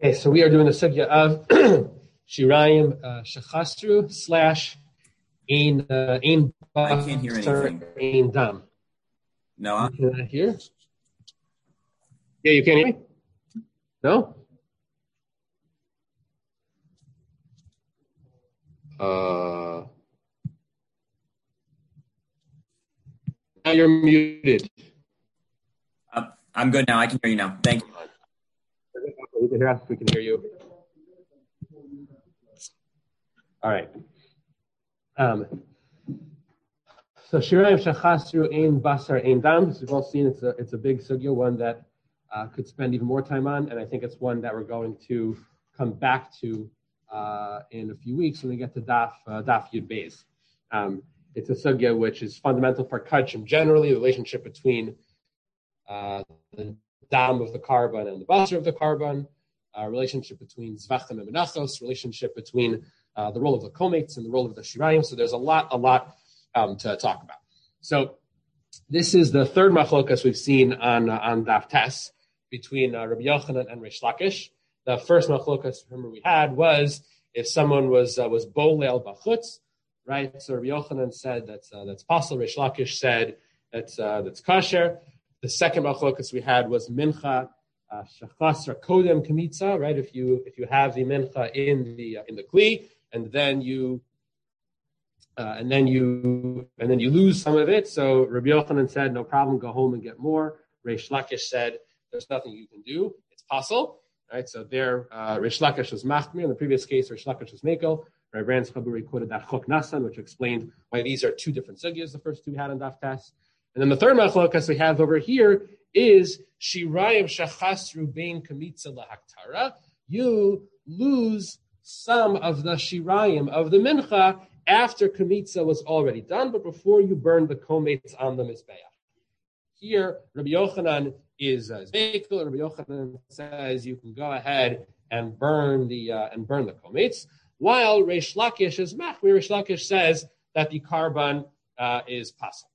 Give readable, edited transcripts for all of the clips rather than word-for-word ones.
Okay, so we are doing the sugya of Shirayim Shechastru / Ein I can't hear anything. Ein Dam. No, You cannot hear? Yeah, you can't hear me? No? Now you're muted. I'm good now. I can hear you now. Thank you. You can hear us. We can hear you. All right. So Shirayim Shechastru Ein Basar Ein Dam. As we've all seen, it's a big sugya, one that could spend even more time on, and I think it's one that we're going to come back to in a few weeks when we get to Daf Yud Beis. It's a sugya which is fundamental for Kachim generally, the relationship between the dam of the carbon and the basar of the carbon, relationship between Zvachim and Menachos, relationship between the role of the komates and the role of the shirayim. So there's a lot to talk about. So this is the third machlokas we've seen on Daf Tes between Rabbi Yochanan and Reish Lakish. The first machlokas, remember, we had was if someone was bolel bachutz, right? So Rabbi Yochanan said that's possible. Reish Lakish said that's kasher. The second machlokas we had was mincha shachasra kodem kamitza, right? If you have the mincha in the kli and then you lose some of it. So Rabbi Yochanan said no problem, go home and get more. Reish Lakish said there's nothing you can do. It's possible, right? So there, Reish Lakish was machmir. In the previous case, Reish Lakish was mekel. Rabbi Rans Chaburi quoted that Chok Nasan, which explained why these are two different sugyas. The first two we had in Daf Tes. And then the third machlokas we have over here is Shirayim Shachasru Bein Kamitza Lahaktara. You lose some of the Shirayim of the Mincha after Kamitza was already done, but before you burn the komates on the Mizbeach. Here, Rabbi Yochanan is Mekel. Rabbi Yochanan says you can go ahead and burn the komates, while Reish Lakish is machmir. Reish Lakish says that the carbon is possible.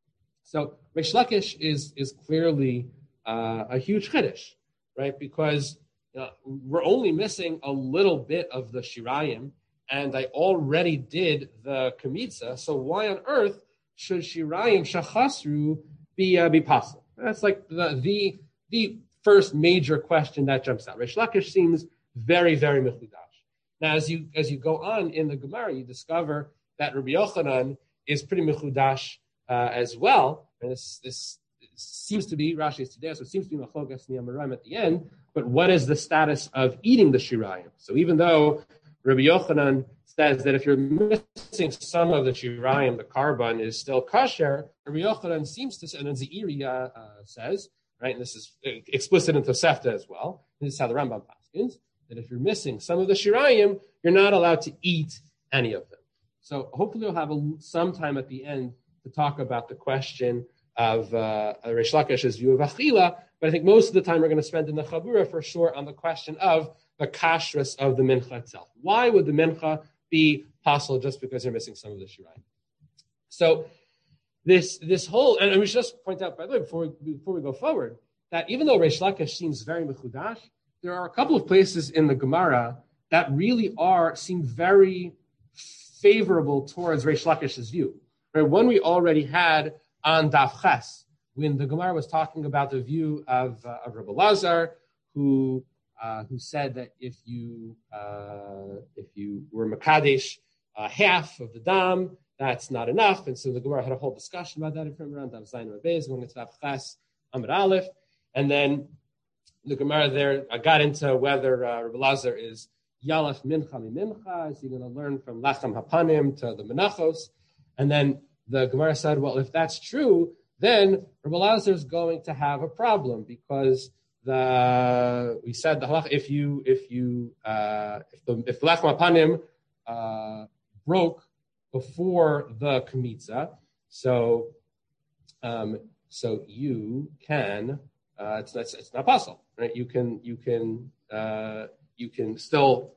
So Reish Lakish is clearly a huge chiddush, right? Because we're only missing a little bit of the shirayim, and I already did the kamitza. So why on earth should shirayim shachasru be possible? That's like the first major question that jumps out. Reish Lakish seems very, very mechudash. Now, as you go on in the Gemara, you discover that Rabbi Yochanan is pretty mechudash as well, and this seems to be Rashi's today, so it seems to be machlokas ni'amarim at the end. But what is the status of eating the shirayim? So even though Rabbi Yochanan says that if you're missing some of the shirayim, the carbon is still kosher, Rabbi Yochanan seems to say, and then Zeiri says, right, and this is explicit in Tosefta as well. This is how the Rambam paskins, that if you're missing some of the shirayim, you're not allowed to eat any of them. So hopefully we'll have some time at the end to talk about the question of Reish Lakish's view of achila, but I think most of the time we're going to spend in the Chabura for sure on the question of the kashrus of the mincha itself. Why would the mincha be possible just because you're missing some of the shirayim? So this whole, and we should just point out, by the way, before we go forward, that even though Reish Lakish seems very mechudash, there are a couple of places in the Gemara that really seem very favorable towards Reish Lakish's view. Right, one we already had on Daf Ches, when the Gemara was talking about the view of Rabbi Lazar, who said that if you were makadesh half of the dam, that's not enough, and so the Gemara had a whole discussion about that. If you remember, on Daf Zayin Rabbeis, going into Daf Ches Amud Aleph, and then the Gemara there got into whether Rabbi Lazar is Yalef Mincha Mi-Mincha, is he going to learn from Lachem Hapanim to the Menachos? And then the Gemara said, well, if that's true, then Rabbi Lazar is going to have a problem because we said the halach, if the Lachem Hapanim broke before the Kamitza, so you can it's not possible, right? You can still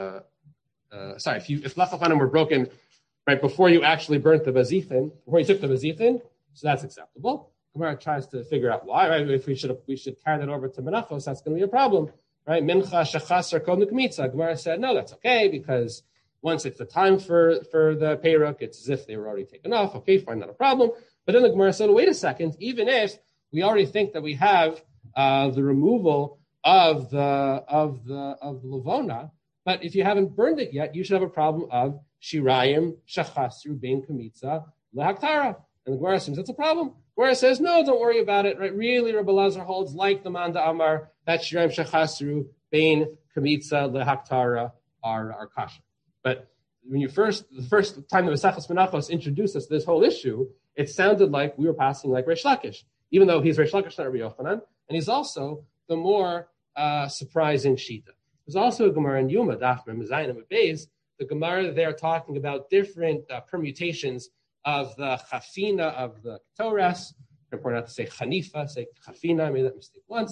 if Lachem Hapanim were broken right before you actually burnt the bazithin, before you took the bazithin, so that's acceptable. Gemara tries to figure out why. Right? If we should carry that over to Menachos, that's going to be a problem. right? Mincha shechasar kol mikmitza. Gemara said, no, that's okay, because once it's the time for the Peruk, it's as if they were already taken off. Okay, fine, not a problem. But then the Gemara said, wait a second, even if we already think that we have the removal of the Levona, but if you haven't burned it yet, you should have a problem of Shirayim Shachasru Bein Kamitza Lehaktara. And the Gemara assumes that's a problem. Gemara says, no, don't worry about it. Right? Really, Rabbi Lazar holds like the Manda Amar that Shirayim Shachasru Bein Kamitza Lehaktara are kasha. But when the first time the Mesachos Menachos introduced us to this whole issue, it sounded like we were passing like Reish Lakish, even though he's Reish Lakish, not Rabbi Yochanan, and he's also the more surprising Shita. There's also a Gemara in Yuma, Daf Mezayin and Beis. The Gemara there talking about different permutations of the Chafina of the Ketores. Important not to say Chanifa, say Chafina. I made that mistake once.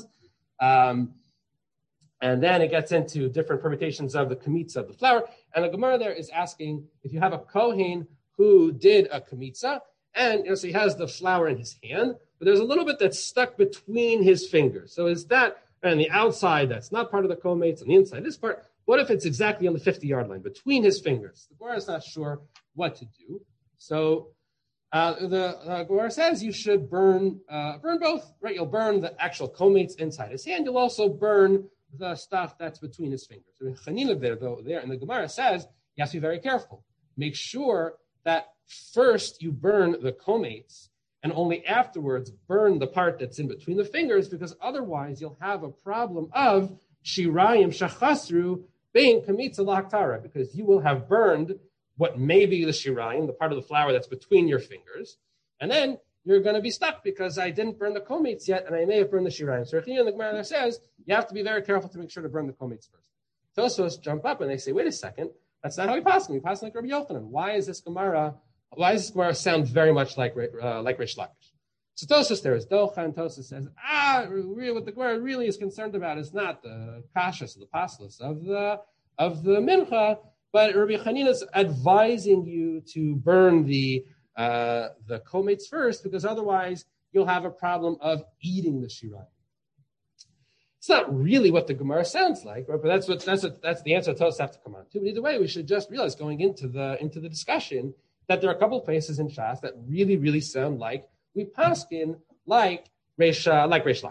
And then it gets into different permutations of the kamitza of the flour. And the Gemara there is asking if you have a Kohen who did a kamitza, and so he has the flour in his hand, but there's a little bit that's stuck between his fingers. So is that on the outside that's not part of the komates, on the inside this part? What if it's exactly on the 50-yard line between his fingers? The Gemara is not sure what to do. So the Gemara says you should burn both, right? You'll burn the actual komates inside his hand. You'll also burn the stuff that's between his fingers. So Chanina there, and the Gemara says you have to be very careful. Make sure that first you burn the komates, and only afterwards burn the part that's in between the fingers, because otherwise you'll have a problem of shirayim shachasru bein kamitza laktara, because you will have burned what may be the shirayim, the part of the flour that's between your fingers, and then you're going to be stuck because I didn't burn the komates yet, and I may have burned the shirayim. So here the Gemara says you have to be very careful to make sure to burn the komates first. Tosfos jump up and they say, wait a second, that's not how we pass. We pass like Rabbi Yochanan. Why does this Gemara sound very much like Reish Lakish? So Tosfos there is Docha, and Tosfos says, what the Gemara really is concerned about is not the kashas or the paslas of the mincha, but Rabbi Chanina is advising you to burn the komates first, because otherwise you'll have a problem of eating the shirayim. It's not really what the Gemara sounds like, right? But that's the answer Tosfos have to come on to. But either way, we should just realize going into the discussion that there are a couple of places in Shas that really, really sound like we paskin like Reish Lakish.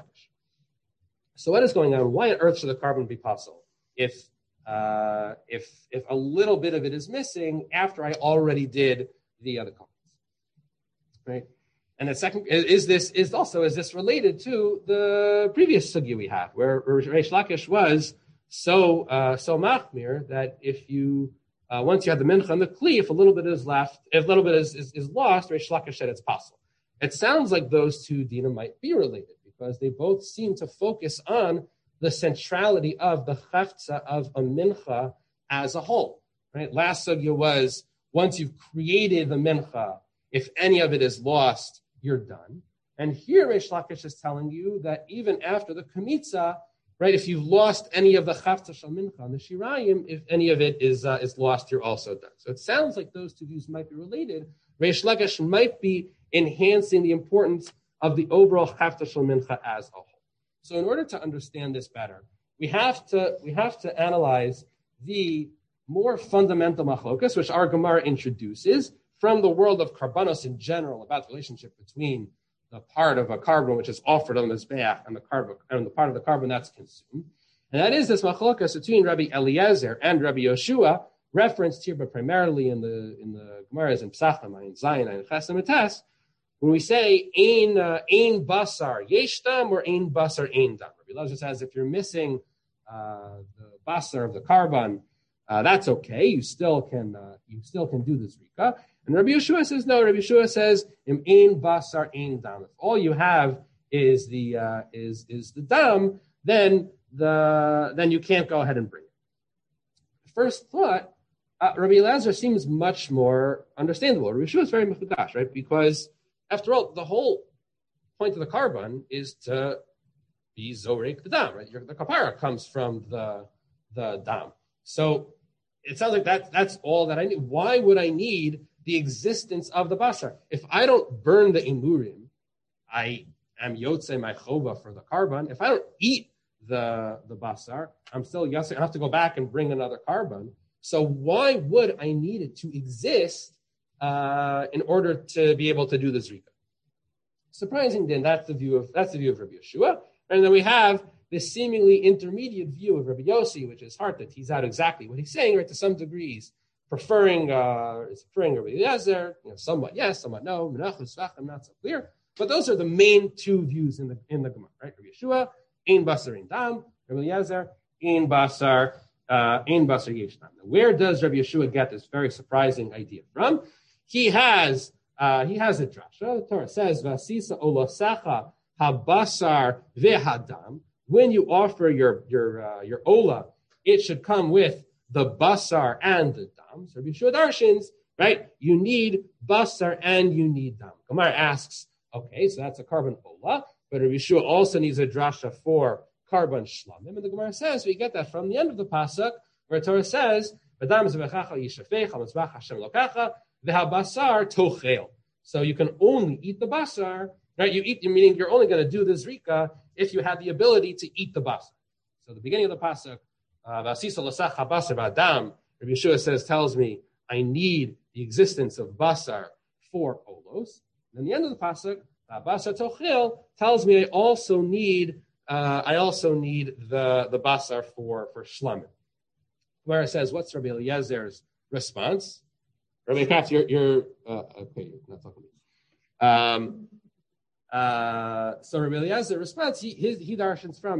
So what is going on? Why on earth should the carbon be possible if a little bit of it is missing after I already did the other comments, right? And the second is this related to the previous sugya we have, where Reish Lakish was so machmir that if you once you have the mincha and the kli, if a little bit is left, if a little bit is lost, Reish Lakish said it's possible. It sounds like those two dinim might be related because they both seem to focus on the centrality of the chafza of a mincha as a whole. Right? Last sugya was once you've created the mincha, if any of it is lost, you're done. And here Reish Lakish is telling you that even after the kamitza, right, if you've lost any of the chafza shel mincha and the shirayim, if any of it is lost, you're also done. So it sounds like those two views might be related. Reish Lakish might be enhancing the importance of the overall chafza shel mincha as a whole. So in order to understand this better, we have to analyze the more fundamental machlokas, which our Gemara introduces from the world of karbanos in general, about the relationship between the part of a carbon which is offered on the mizbeach and the part of the carbon that's consumed. And that is this machlokas between Rabbi Eliezer and Rabbi Yoshua, referenced here, but primarily in the Gemaras in Pesachim, in Zayin, and Chesed Tes, when we say ein basar yesh dam or ein basar ein dam. Rabbi Eliezer says if you're missing the basar of the carbon, that's okay. You still can do the zrika. And Rabbi Yeshua says no. Rabbi Yeshua says ein basar ein dam. If all you have is the dam, then you can't go ahead and bring it. First thought, Rabbi Eliezer seems much more understandable. Rabbi Yeshua is very mechudash, right? Because after all, the whole point of the carbon is to be zorek the dam, right? The kapara comes from the dam. So it sounds like that's all that I need. Why would I need the existence of the basar? If I don't burn the imurim, I am yotze my chova for the carbon. If I don't eat the basar. I'm still yasser. I have to go back and bring another carbon. So why would I need it to exist in order to be able to do the zrika? Surprising, then that's the view of Rabbi Yeshua, and then we have this seemingly intermediate view of Rabbi Yossi, which is hard to tease out exactly what he's saying, right? To some degrees, preferring Rabbi Eliezer, somewhat yes, somewhat no. Menachos Svachim, not so clear. But those are the main two views in the Gemara, right? Rabbi Yeshua, ein basar ein dam. Rabbi Eliezer, ein basar yesh dam. Where does Rabbi Yeshua get this very surprising idea from? He has a drasha. The Torah says, "Vasisa olasecha habasar vehadam." When you offer your ola, it should come with the basar and the dam. So Rabbi Yeshua darshins, right? You need basar and you need dam. Gemara asks, okay, so that's a carbon ola, but Rabbi Yeshua also needs a drasha for carbon shlamim. And the Gemara says we get that from the end of the pasuk, where Torah says, "V'dam zevechacha yishafech ha'mizbach Hashem lokacha v'habasar tochel." So you can only eat the basar, right? Meaning you're only going to do the zrika if you have the ability to eat the basar. So the beginning of the pasuk, "Vasisa l'sach habasar v'adam," Rabbi Yeshua tells me I need the existence of basar for olos. And then the end of the pasuk, "Basar tochel," tells me I also need the basar for shlamim. Where it says, what's Rabbi Eliezer's response? Rabbi Katz, you're okay. You're not talking to me. So Rabbi Eliezer responds, he darshans from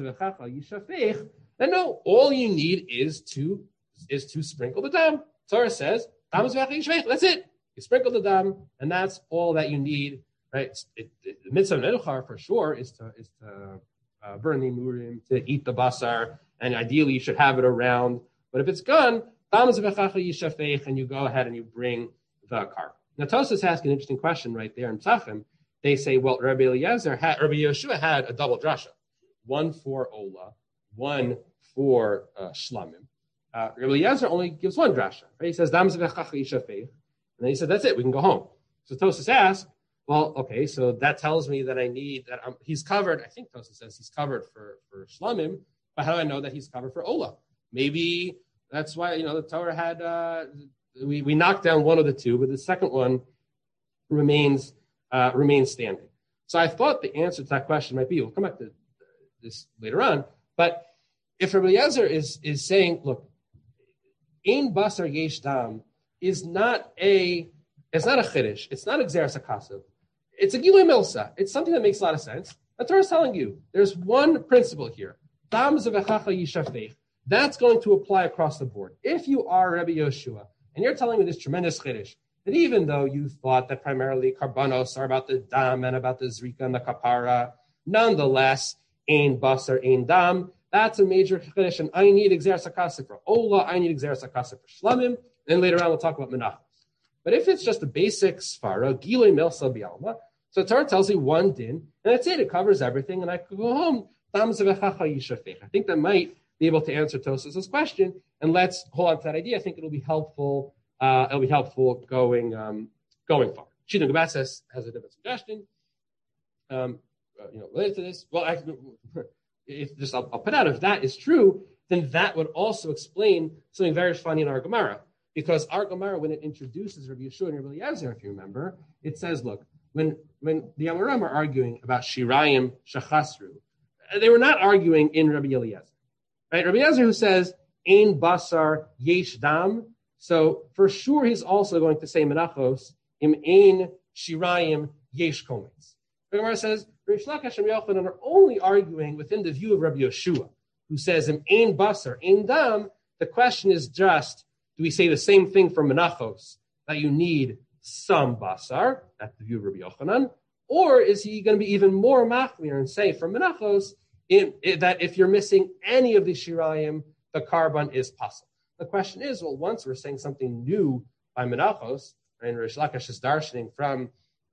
and no, all you need is to sprinkle the dam. Torah says, that's it. You sprinkle the dam, and that's all that you need, right? The mitzvah menuchar for sure is to burn the murim, to eat the basar, and ideally you should have it around. But if it's gone, and you go ahead and you bring the carbon. Now Tosfos asked an interesting question right there in Psachim. They say, well, Rabbi Yeshua had a double drasha, one for Ola, one for Shlamim. Rabbi Eliezer only gives one drasha. Right? He says, and then he said, that's it, we can go home. So Tosfos asked, well, okay, so that tells me that I need, that he's covered, I think Tosfos says he's covered for Shlamim, but how do I know that he's covered for Ola? Maybe that's why, the Torah had, we knocked down one of the two, but the second one remains standing. So I thought the answer to that question might be, we'll come back to this later on, but if Rabbi Eliezer is saying, look, ein basar yesh dam is not a chiddush, it's not a gzeras hakasav, it's a gilui milsa, it's something that makes a lot of sense. The Torah is telling you, there's one principle here, dam zevechacha yishafech, that's going to apply across the board. If you are Rabbi Yeshua, and you're telling me this tremendous chiddush, that even though you thought that primarily karbanos are about the dam and about the zrika and the kapara, nonetheless, ein basar, ein dam, that's a major chiddush, and I need exeres hakasif for ola, I need exeres hakasif for shlamim, and later on we'll talk about menachos. But if it's just a basic svara, gilei milsa bialma, so Torah tells you one din, and that's it, it covers everything, and I could go home. I think that might be able to answer Tosfos' question, and let's hold on to that idea. I think it'll be helpful. Going forward. Shina Gabat has a different suggestion. Related to this. Well, I'll put out, if that is true, then that would also explain something very funny in our Gemara. Because our Gemara, when it introduces Rabbi Yeshua and Rabbi Eliezer, if you remember, it says, look, when the Amoraim are arguing about Shirayim Shachasru, they were not arguing in Rabbi Eliezer. Right? Rabbi Eliezer, who says, ein basar yesh dam, so for sure he's also going to say menachos im ein shirayim yesh komets. The Gemara says Reish Lakish and Yochanan are only arguing within the view of Rabbi Yeshua, who says im ein basar ein dam. The question is just, do we say the same thing for menachos, that you need some basar, that's the view of Rabbi Yochanan, or is he going to be even more machmir and say for menachos that if you're missing any of the shirayim, the carbon is possible? The question is, well, once we're saying something new by menachos, and Reish Lakish is darshaning from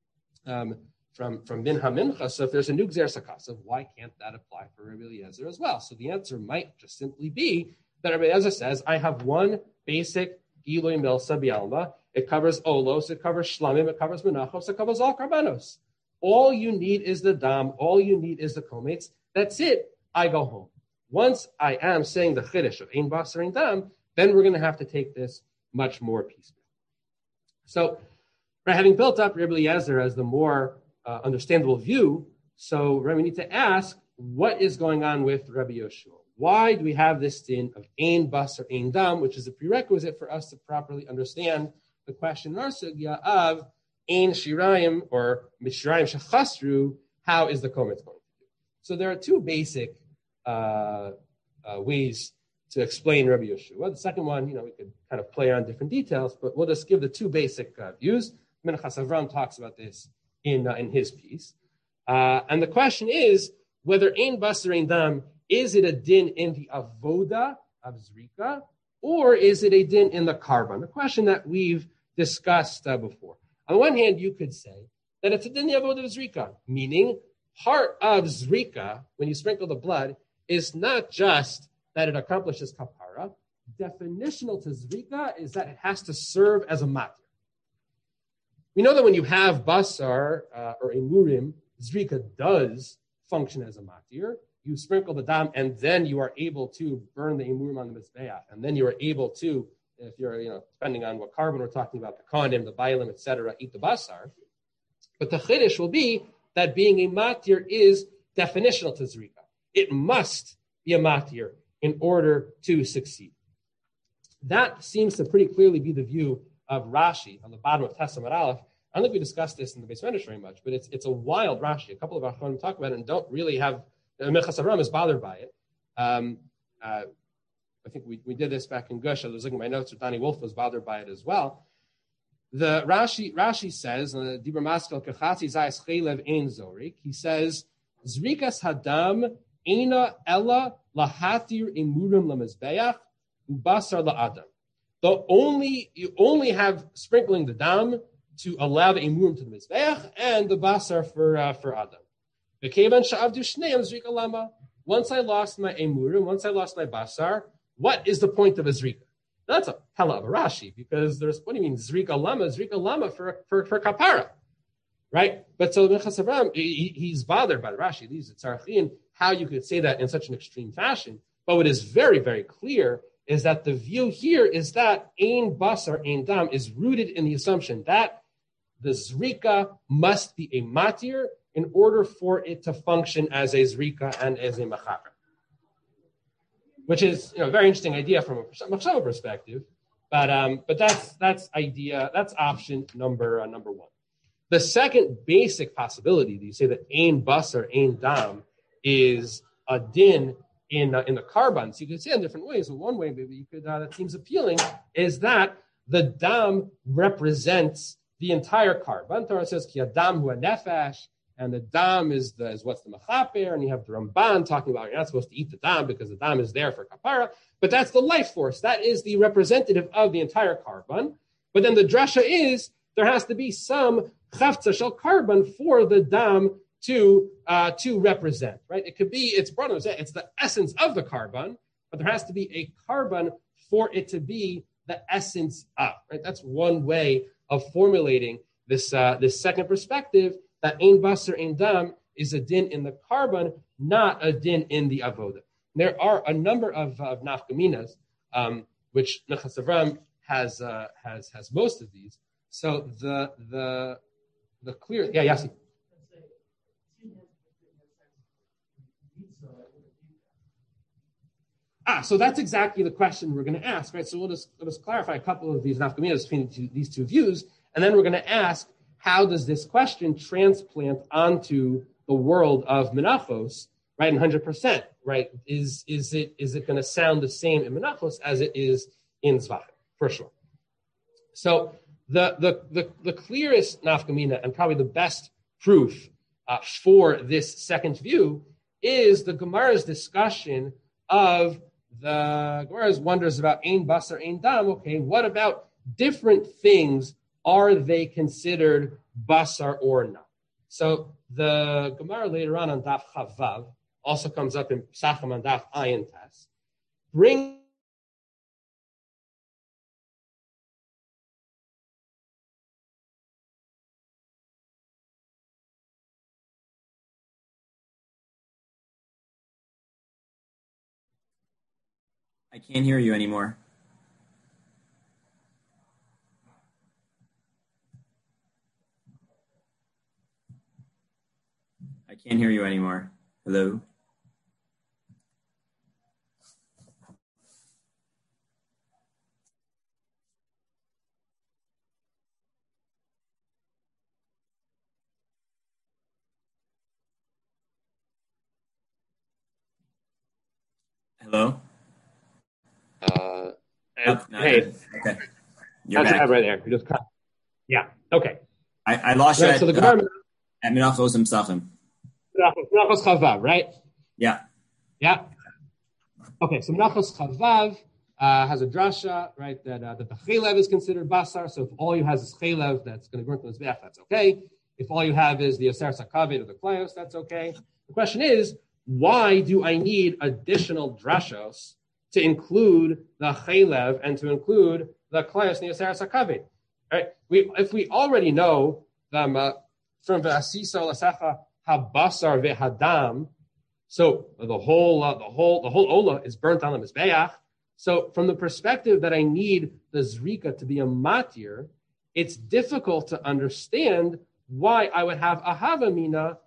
Minha Mincha, so if there's a new gzeras hakasav, why can't that apply for Rabbi Eliezer as well? So the answer might just simply be that Rabbi Eliezer says, I have one basic gilui milsa bialma. It covers olos, it covers shlamim, it covers menachos, it covers all karbanos. All you need is the dam, all you need is the komets. That's it. I go home. Once I am saying the chiddush of ein basar ein dam, then we're going to have to take this much more piecemeal. So, having built up Rabbi Eliezer as the more understandable view, so we need to ask, what is going on with Rabbi Yoshua? Why do we have this din of ein basar ein dam, which is a prerequisite for us to properly understand the question in our sugya of ein shirayim or mishirayim shechasru, how is the kometz going to do? So there are two basic ways to explain Rabbi Yoshua. The second one, we could kind of play on different details, but we'll just give the two basic views. Minchas Avram talks about this in his piece. And the question is whether ein basar ein dam, is it a din in the avoda of zrika, or is it a din in the karban? The question that we've discussed before. On one hand, you could say that it's a din in the avoda of zrika, meaning part of zrika, when you sprinkle the blood, is not just that it accomplishes kapara. Definitional to zrika is that it has to serve as a matir. We know that when you have basar or emurim, zrika does function as a matir. You sprinkle the dam, and then you are able to burn the emurim on the mizbeach, and then you are able to, if you're, depending on what carbon we're talking about, the kohanim, the bailim, etc., eat the basar. But the chiddush will be that being a matir is definitional to zrika. It must be a matir in order to succeed. That seems to pretty clearly be the view of Rashi on the bottom of Tessamar Aleph. I don't think we discussed this in the Beis Medrash very much, but it's a wild Rashi. A couple of our Achronim talk about it and don't really have. Minchas Avram is bothered by it. I think we did this back in Gush. I was looking at my notes. Danny Wolf was bothered by it as well. The Rashi says, Dibur Maskel Kechatzi Zayis Chelev Ein Zorik. He says, Zrikas Hadam Eina Ella Lahatir Emurim Lamizbeach Ubasar LaAdam. You only have sprinkling the dam to allow the emurim to the mizbeach and the basar for Adam. Once I lost my emurim, once I lost my basar, what is the point of a zrika? That's a pella of a Rashi, because what do you mean zrika lama for kapara, right? But so Minchas Avram, he's bothered by the Rashi. These tzarachin, how you could say that in such an extreme fashion. But what is very, very clear is that the view here is that ein basar ein dam is rooted in the assumption that the zrika must be a matir in order for it to function as a zrika and as a machaper. Which is a very interesting idea from a machshava perspective, but that's option number one. The second basic possibility that you say that ein basar ein dam is a din in the karban. So you could say it in different ways. But one way maybe you could that seems appealing is that the dam represents the entire karban. Torah says ki adam hu nefesh, and the dam is what's the mechaper, and you have the Ramban talking about you're not supposed to eat the dam because the dam is there for kapara, but that's the life force. That is the representative of the entire karban. But then the drasha is there has to be some chavtza shel karban for the dam to represent, right? It could be, it's the essence of the karban, but there has to be a karban for it to be the essence of, right? That's one way of formulating this second perspective, that ein basar ein dam is a din in the karban, not a din in the avoda. There are a number of nafkaminas, which Minchas Avram has most of these. So the clear, Yassi. So that's exactly the question we're going to ask, right? So we'll just clarify a couple of these nafkaminas between these two views, and then we're going to ask, how does this question transplant onto the world of menachos, right? And 100%, right? Is it going to sound the same in menachos as it is in zvachim, for sure? So the clearest nafkamina and probably the best proof for this second view is the Gemara's discussion of the Gemara's wonders about ein basar ein dam. Okay, what about different things? Are they considered basar or not? So the Gemara later on Daf Chavav also comes up in Pesachim on Daf Ayin Tes. Bring I can't hear you anymore. I can't hear you anymore. Hello? Hello? Hey, okay. You're that's back. right there. You just cut. Yeah. Okay. I lost you Right, so the Gemara at Menachos Psachim. Menachos Chavav, right? Yeah. Yeah. Okay, so Menachos Chavav has a drasha, right? That the chaylev is considered basar. So if all you have is chaylev, that's going to burn to the mizbeach, that's okay. If all you have is the aser sakaved or the klayos, that's okay. The question is, why do I need additional drashos to include the chaylev and to include the klayos and the aser sakaved? Right? If we already know from v'asiso lasecha habasar v'hadam, so the whole ola is burnt on the mizbeach. So from the perspective that I need the zrika to be a matir, it's difficult to understand why I would have a havamina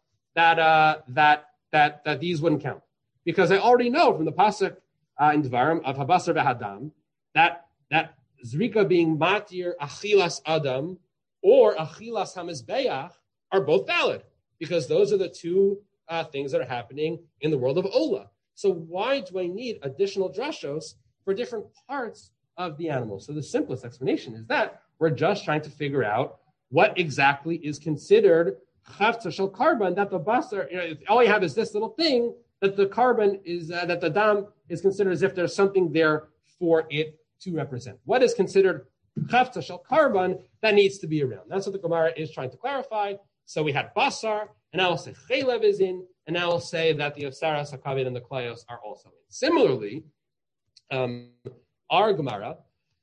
that these wouldn't count, because I already know from the pasuk in Dvarim of habasar v'hadam that zrika being matir achilas adam or achilas hamizbeach are both valid, because those are the two things that are happening in the world of Ola. So why do I need additional drashos for different parts of the animal? So the simplest explanation is that we're just trying to figure out what exactly is considered chavtza shel karban, that the basar, all you have is this little thing, that the carbon is, that the dam is considered as if there's something there for it to represent. What is considered chavtza shel karban that needs to be around? That's what the Gemara is trying to clarify. So we had basar, and now we'll say chaylev is in, and now we'll say that the asaras, hakaved, and the klayos are also in. Similarly, our Gemara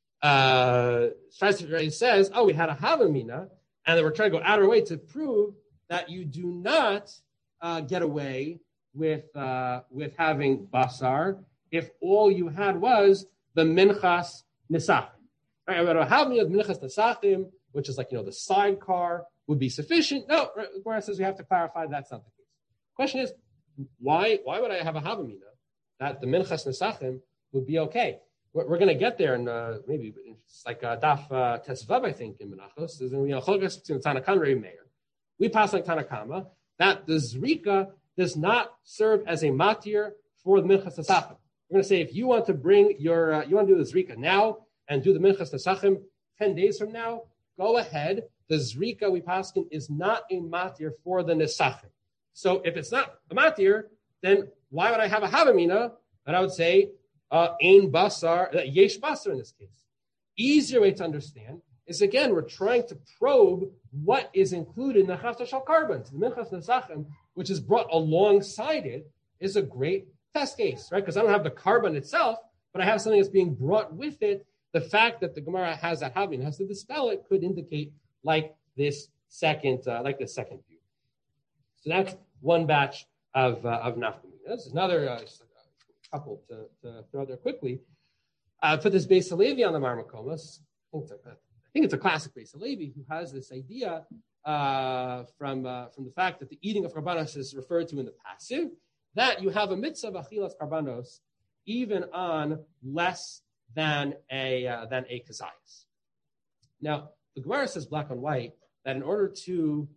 says, we had a havamina, and then we're trying to go out of our way to prove that you do not get away with having basar if all you had was the minchas nisachim. Right, about a havamina of minchas nisachim, which is like the sidecar, would be sufficient. No, Gemara says we have to clarify that's not the case. Question is, why would I have a havamina that the minchas nesachim would be okay? We're going to get there, and maybe it's like daf tesvav, I think, in Menachos. There's going to be a chogas between Tanakh and Rei Meir. We pass like Tanakama that the zrika does not serve as a matir for the minchas nesachim. We're going to say if you want to bring your you want to do the zrika now and do the minchas nesachim 10 days from now, go ahead. The zrika we paskin is not a matir for the nesachim. So if it's not a matir, then why would I have a havamina that I would say ein basar, yesh basar in this case? Easier way to understand is, again, we're trying to probe what is included in the chavta shel karban. The minchas nesachim, which is brought alongside it, is a great test case, right? Because I don't have the karban itself, but I have something that's being brought with it. The fact that the Gemara has that havamina, has to dispel it, could indicate like this second view. So that's one batch of nafkamina. There's another couple to throw there quickly. Put this Beis Halevi on the Marmakomas. I think it's a classic Beis Halevi who has this idea from the fact that the eating of karbanos is referred to in the passive, that you have a mitzvah of achilas karbanos even on less than a kazayas. Now, the Gemara says black on white that in order to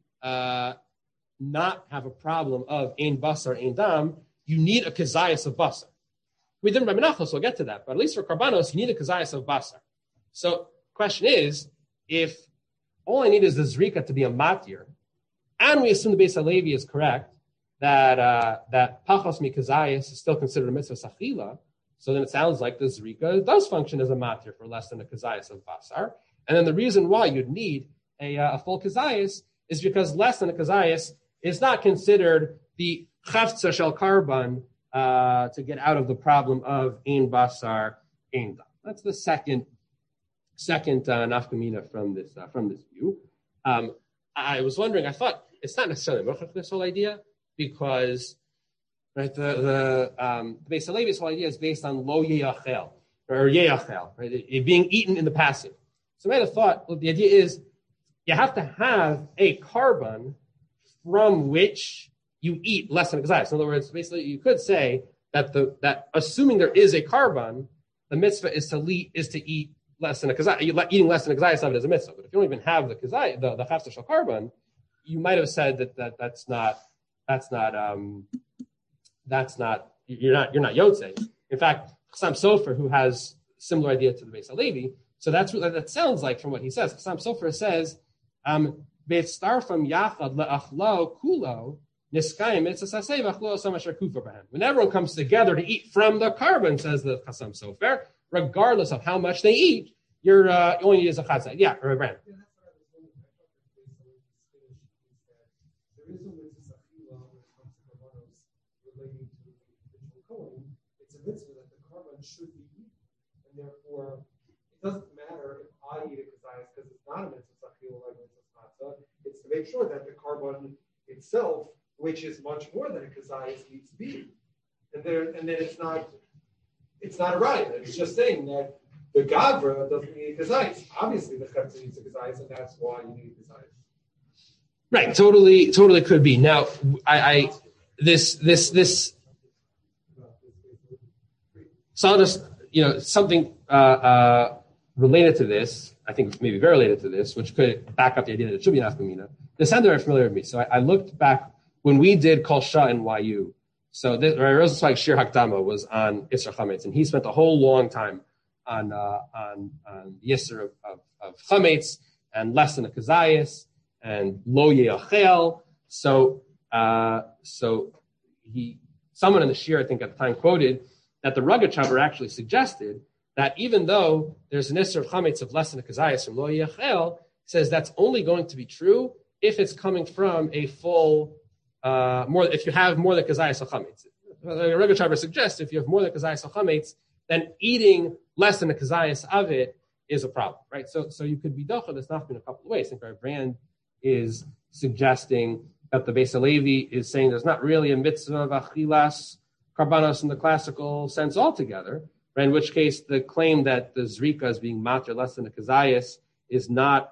not have a problem of ein basar, ein dam, you need a kazayas of basar. We didn't by Menachos, we'll get to that, but at least for karbanos, you need a kazayas of basar. So, question is, if all I need is the zrika to be a matir, and we assume the Beis Halevi is correct that pachos mi kazayas is still considered a mitzvah sachila, so then it sounds like the zrika does function as a matir for less than a kazayas of basar. And then the reason why you'd need a full kazayas is because less than a kazayas is not considered the chavtza shel karban to get out of the problem of ein basar, ein dam. That's the second nafkamina from this view. I was wondering, I thought it's not necessarily this whole idea, because right? The Beis Halevi's whole idea is based on lo yeyachel, or yeyachel, right? It being eaten in the passive. So I might have thought, well, the idea is you have to have a carbon from which you eat less than a kazayas. In other words, basically, you could say that assuming there is a carbon, the mitzvah is to eat less than a kazayas. Eating less than a kazayas of it is a mitzvah. But if you don't even have the kazayas, the chafsa shel carbon, you might have said that's not you're not yotzei. In fact, Chassam Sofer, who has similar idea to the Beis Halevi, so that's what that sounds like from what he says. Chassam Sofer says, "Be'etstarfam yachad le'achlo kulo niskayim mitzasasei v'achlo samasher kufa b'hem." When everyone comes together to eat from the carbon, says the Chassam Sofer, regardless of how much they eat, you're only need is a chatzah. Yeah, or a brand. It's a mitzvah that the carbon should be eaten, and therefore it doesn't matter if I eat a kazayas because it's not a mitzvah sachil like mitzvah matzah. It's to make sure that the carbon itself, which is much more than a kazayas, needs to be eaten. And then it's not a right. It's just saying that the gavra doesn't need a kazayas. Obviously, the chetzer needs a kazayas, and that's why you need kazayas. Right. Totally could be. Now, this. So I'll just, something related to this, I think maybe very related to this, which could back up the idea that it should be nafkamina. The sounded very familiar with me. So I looked back when we did Kol Shah and YU. So Rosenzweig Shir Hakdama was on Isser Chametz, and he spent a whole long time on the Isser of Chametz and less than a Kazayas and Lo Yeachel. So someone in the Shir, I think at the time, quoted that the Rogatchover actually suggested that even though there's an Isser of Chametz of less than a Kazayas from Lo Yechel, says that's only going to be true if it's coming from a full, if you have more than Kazayas of Chametz. The Rogatchover suggests if you have more than Kazayas of Chametz, then eating less than a Kazayas of it is a problem, right? So you could be docha this not in a couple of ways. I think our brand is suggesting that the Beis Halevi is saying there's not really a mitzvah of achilas karbanos in the classical sense altogether, right? In which case the claim that the zrika is being matir less than a kazayas is not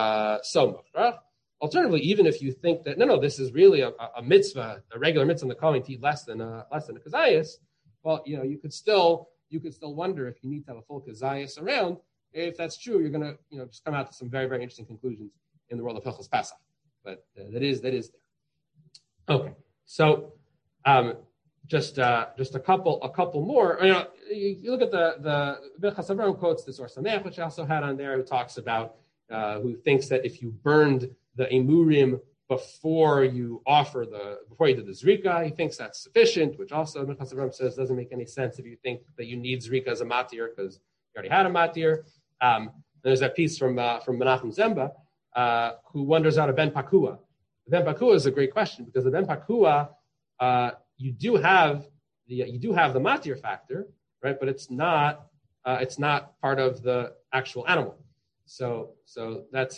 so much. Alternatively, even if you think that this is really a mitzvah, a regular mitzvah in the calling to eat less than a kazayas, well, you could still wonder if you need to have a full kazayas around. If that's true, you're going to just come out to some very, very interesting conclusions in the world of Hilchos Pesach. But that is there. Okay, so. Just a couple more. You look at the Birchas Avram quotes this Or Sameach, which I also had on there, who talks about who thinks that if you burned the emurim before you did the zrika, he thinks that's sufficient. Which also Birchas Avram says doesn't make any sense if you think that you need zrika as a matir because you already had a matir. There's that piece from Menachem Zemba who wonders out of Ben Pakua. The Ben Pakua is a great question because the Ben Pakua. You do have the matir factor, right? But it's not part of the actual animal. So that's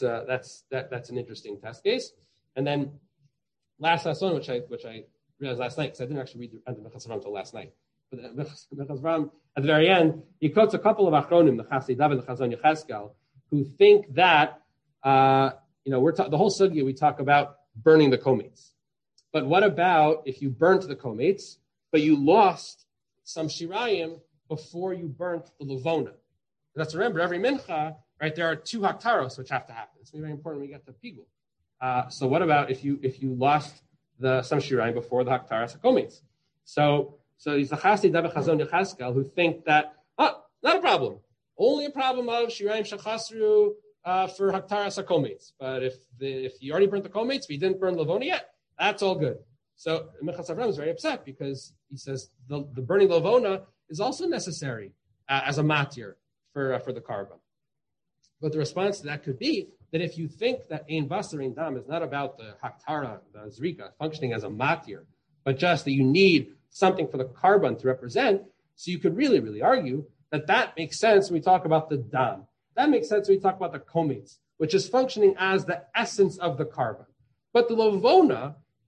an interesting test case. And then last one, which I realized last night because I didn't actually read the Birchas Avram until last night. But the Birchas Avram at the very end, he quotes a couple of achronim, the Chassidei David and the Chazon Yechezkel, who think that the whole sugya we talk about burning the komitz. But what about if you burnt the kometz, but you lost some shirayim before you burnt the levona? Let's remember, every mincha, right, there are 2 haktaros which have to happen. It's very important when we get to pigul. So what about if you lost some shirayim before the haktaros kometz? So these the Chassidei David Chazon Yechezkel who think that, not a problem. Only a problem of shirayim shachasru for haktaros kometz. But if you already burnt the kometz, but you didn't burn levona yet, that's all good. So Birchas Avram is very upset because he says the burning levona is also necessary as a matir for the carbon. But the response to that could be that if you think that ein basar ein dam is not about the haktara, the zrika, functioning as a matir, but just that you need something for the carbon to represent, so you could really, really argue that makes sense when we talk about the dam. That makes sense when we talk about the kometz, which is functioning as the essence of the carbon. But the levona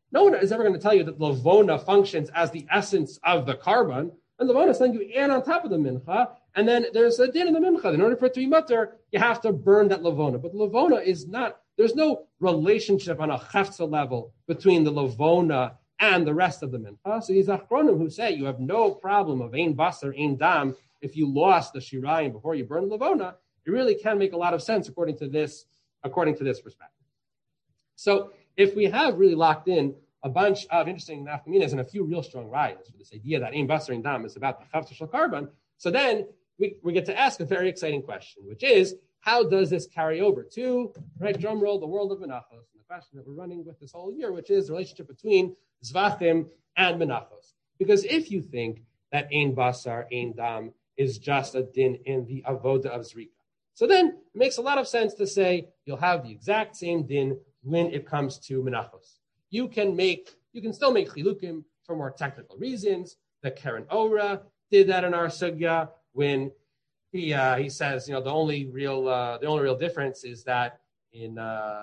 No one is ever going to tell you that Lavona functions as the essence of the carbon. And Lavona is something you add on top of the mincha. And then there's a din in the mincha. In order for it to be mutter, you have to burn that Lavona. But Lavona is not, there's no relationship on a chefza level between the Lavona and the rest of the mincha. So these achronim who say you have no problem of ein basar, ein dam, if you lost the shirayim before you burn the Lavona, it really can make a lot of sense according to this perspective. So if we have really locked in a bunch of interesting nafkaminas and a few real strong rayas for this idea that ein basar ein dam is about the chavta shel carbon, so then we get to ask a very exciting question, which is, how does this carry over to, right, drum roll, the world of menachos, and the question that we're running with this whole year, which is the relationship between zvachim and menachos. Because if you think that ein basar ein dam is just a din in the avoda of zrika, so then it makes a lot of sense to say you'll have the exact same din when it comes to menachos. You can still make chilukim for more technical reasons. The Keren Ora did that in our sugya when he says, the only real difference is that in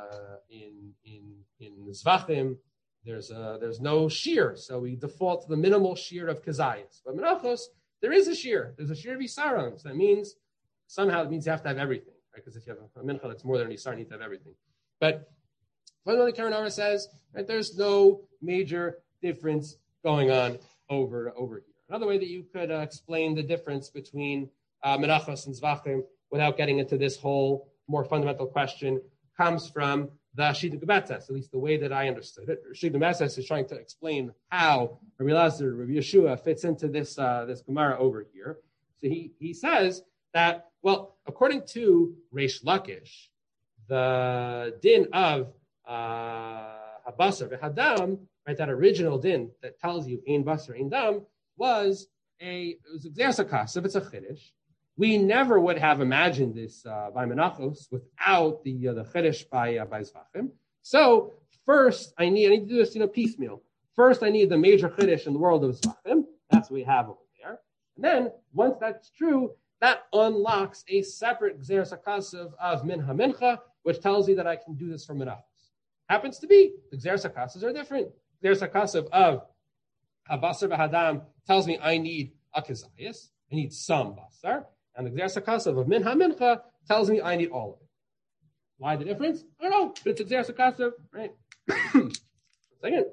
zvachim there's no shear, so we default to the minimal shear of kazayas. But menachos there is a shear. There's a shear of isarons. So that means somehow it means you have to have everything, right? Because if you have a mincha that's more than an isar, you need to have everything. But fundamentally, Keren Ora says, right, there's no major difference going on over here. Another way that you could explain the difference between menachos and zvachim without getting into this whole more fundamental question comes from the Shita Gebetzes, at least the way that I understood it. Shita Gebetzes is trying to explain how Rabbi Elazar, Rabbi Yeshua fits into this Gemara over here. So he says that, well, according to Reish Lakish, the din of habasar v'hadam, right, that original din that tells you ein basar ein dam was a xersakas. If it's a chiddush, we never would have imagined this by menachos without the chiddush by zvachim. So first, I need to do this piecemeal. First, I need the major chiddush in the world of zvachim. That's what we have over there. And then once that's true, that unlocks a separate xersakas of mincha, which tells you that I can do this for menachos. Happens to be the xersakasas are different. Xersakasav of habasar v'hadam tells me I need a kazayas, I need some basar, and the xersakasav of mincha tells me I need all of it. Why the difference? I don't know, but it's a xersakasav, right? Second,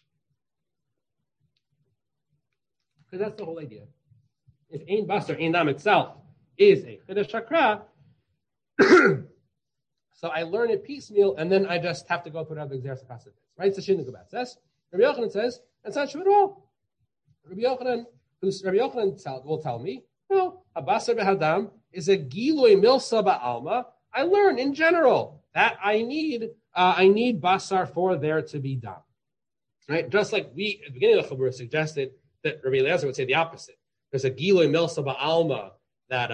because that's the whole idea. If ein basar ein dam itself is a chiddush shakra, so I learn it piecemeal, and then I just have to go put out the xersakasav is. Right? It's a Shita Gebetzes. Rabbi Yochanan says, that's not true at all. Rabbi Yochanan will tell me, no, habasar v'hadam is a gilui milsa ba'alma. I learn in general that I need basar for there to be dam. Right? Just like we, at the beginning of the Chabura, suggested that Rabbi Eliezer would say the opposite. There's a gilui milsa ba'alma that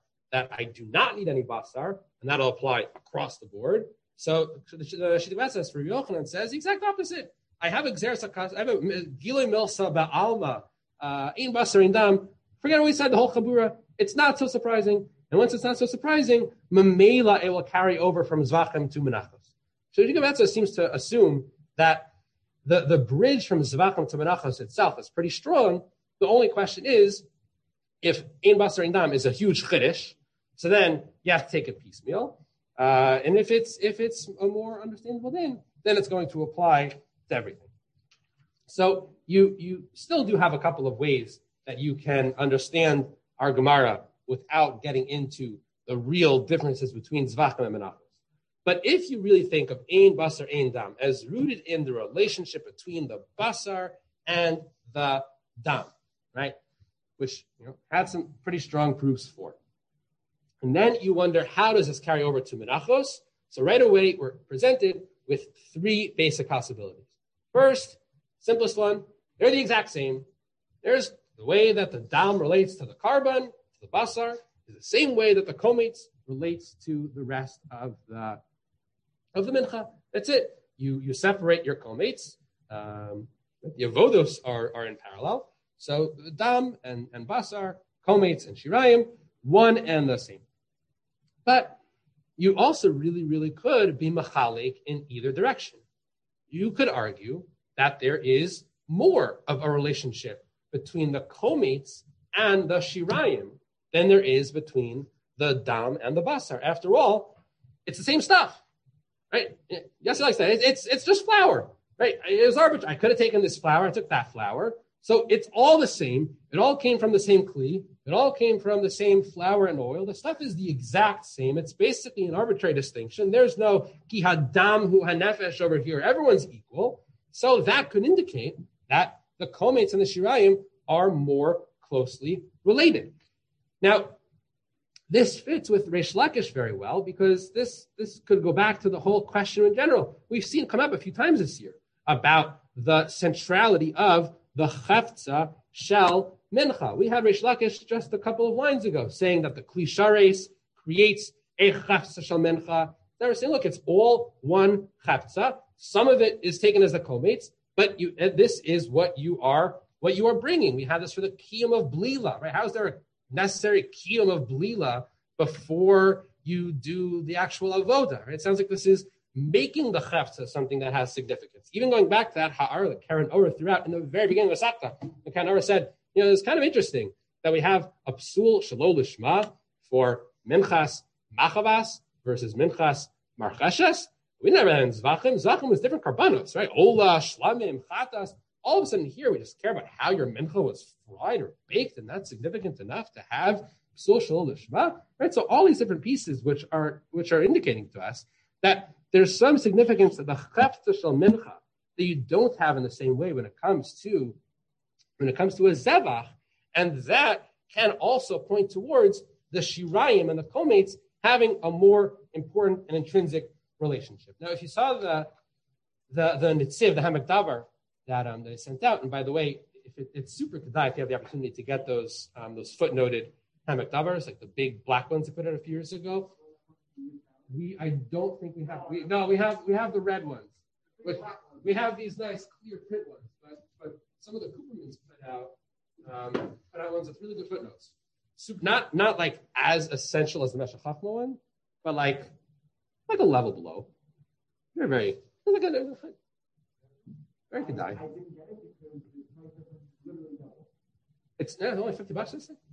I do not need any basar, and that'll apply across the board. So the Shita Gebetzes for Rabbi Yochanan says the exact opposite. I have a xersakas, I have a gilui milsa ba'alma, ein basar ein dam. Forget what we said, the whole Chabura. It's not so surprising. And once it's not so surprising, memela, it will carry over from zvachim to menachos. So Shita Gebetzes seems to assume that the bridge from zvachim to menachos itself is pretty strong. The only question is, if ein basar ein dam is a huge chiddush, so then you have to take it piecemeal. And if it's a more understandable then it's going to apply to everything. So you still do have a couple of ways that you can understand our Gemara without getting into the real differences between zvachim and menachos. But if you really think of ein basar ein dam as rooted in the relationship between the basar and the dam, right, which had some pretty strong proofs for. And then you wonder, how does this carry over to menachos? So right away, we're presented with three basic possibilities. First, simplest one, they're the exact same. There's the way that the dam relates to the carbon, to the basar, is the same way that the kometz relates to the rest of the mincha. That's it. You separate your kometz. The avodos are in parallel. So the dam and basar, kometz and shirayim, one and the same. But you also really, really could be machalik in either direction. You could argue that there is more of a relationship between the kometz and the shirayim than there is between the dam and the basar. After all, it's the same stuff, right? Yes, like that. It's just flour, right? It was arbitrary. I could have taken this flour, I took that flour. So it's all the same. It all came from the same kli. It all came from the same flour and oil. The stuff is the exact same. It's basically an arbitrary distinction. There's no ki hadam hu hanefesh over here. Everyone's equal. So that could indicate that the kometz and the shirayim are more closely related. Now, this fits with Reish Lakish very well because this could go back to the whole question in general. We've seen come up a few times this year about the centrality of the chefza shel mincha. We had Reish Lakish just a couple of lines ago saying that the kli shares creates a chefza shel mincha. They were saying, look, it's all one chefza. Some of it is taken as the kometz, but this is what you are bringing. We had this for the kiyum of blila, right? How is there a necessary kiyum of blila before you do the actual avoda? Right? It sounds like this is making the chefza something that has significance. Even going back to that ha'ara that Karen Orah threw out in the very beginning of the Sakta, the Karen Orah said, it's kind of interesting that we have a psul shelo lishma for minchas machavas versus minchas marcheshes. We never had in zvachim. Zvachim was different karbanos, right? Ola, shlamim, chatas. All of a sudden here, we just care about how your mincha was fried or baked, and that's significant enough to have psul shelo lishma, right? So all these different pieces which are indicating to us that there's some significance of the chefza shel mincha that you don't have in the same way when it comes to a zevach, and that can also point towards the shirayim and the kometz having a more important and intrinsic relationship. Now, if you saw the nitziv, the hamak davar that they sent out, and by the way, it's super kedai if you have the opportunity to get those footnoted hamak davars, like the big black ones they put out a few years ago. I don't think we have. We have the red ones. But we have these nice clear print ones. But some of the Coopermans put out ones with really good footnotes. Not like as essential as the Meshech Chachma one, but like a level below. Very good die. It's only $50 this thing.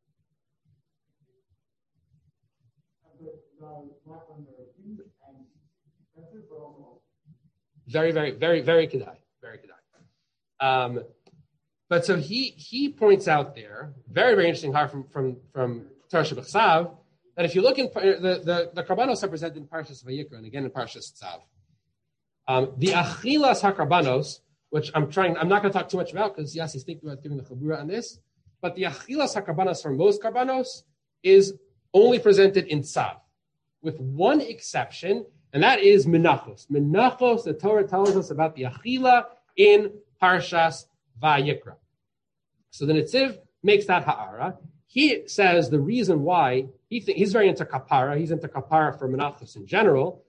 Very, very, very, very kedai. Very kedai. But so he points out there, very, very interesting part from Torah Shebechsav, that if you look in the karbanos are presented in Parshas Vayikra and again in Parshas Tzav. The achilas hakarbanos, which I'm not going to talk too much about because yes, he's thinking about doing the chabura on this, but the achilas hakarbanos for most karbanos is only presented in Tzav, with one exception, and that is menachos. Menachos, the Torah tells us about the achila in Parshas Vayikra. So the Nitziv makes that ha'ara. He says the reason why he's very into kapara. He's into kapara for menachos in general.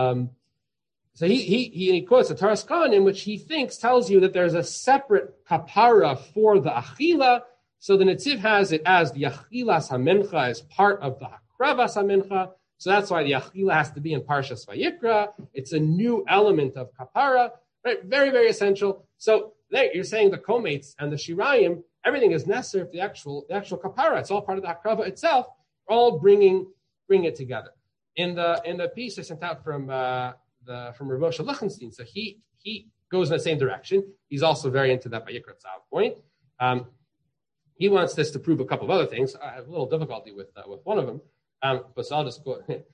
So he quotes the Taras Khan in which he thinks tells you that there's a separate kapara for the achila. So the Nitziv has it as the achilas hamincha as part of the hakravas hamincha. So that's why the achila has to be in Parshas Vayikra. It's a new element of kapara, right? Very, very essential. So there, you're saying the kometz and the shirayim, everything is necessary for the actual kapara. It's all part of the hakrava itself. All bring it together. In the piece I sent out from Rav Moshe Lichtenstein, so he goes in the same direction. He's also very into that Vayikra Tzav point. He wants this to prove a couple of other things. I have a little difficulty with one of them. But so I'll just quote. The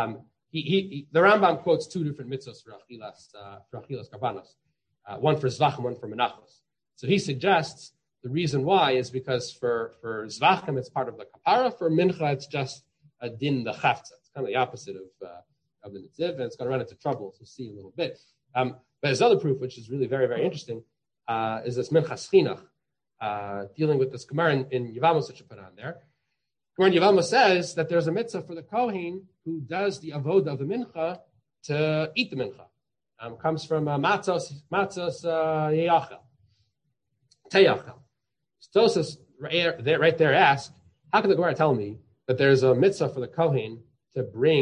Rambam quotes two different mitzvos for achilas karbanos, one for zvachim, one for menachos. So he suggests the reason why is because for zvachim it's part of the kapara, for mincha it's just a din the chavtza. It's kind of the opposite of the nitziv, and it's going to run into trouble. So we'll see a little bit. But his other proof, which is really very, very interesting, is this minchas chinuch, dealing with this gemara in Yevamos that you put on there. When Yevamos says that there's a mitzvah for the Kohen who does the avoda of the mincha to eat the mincha. Comes from matzos yeyachel, teyachel. Tosas right there asked, how can the Gemara tell me that there's a mitzvah for the Kohen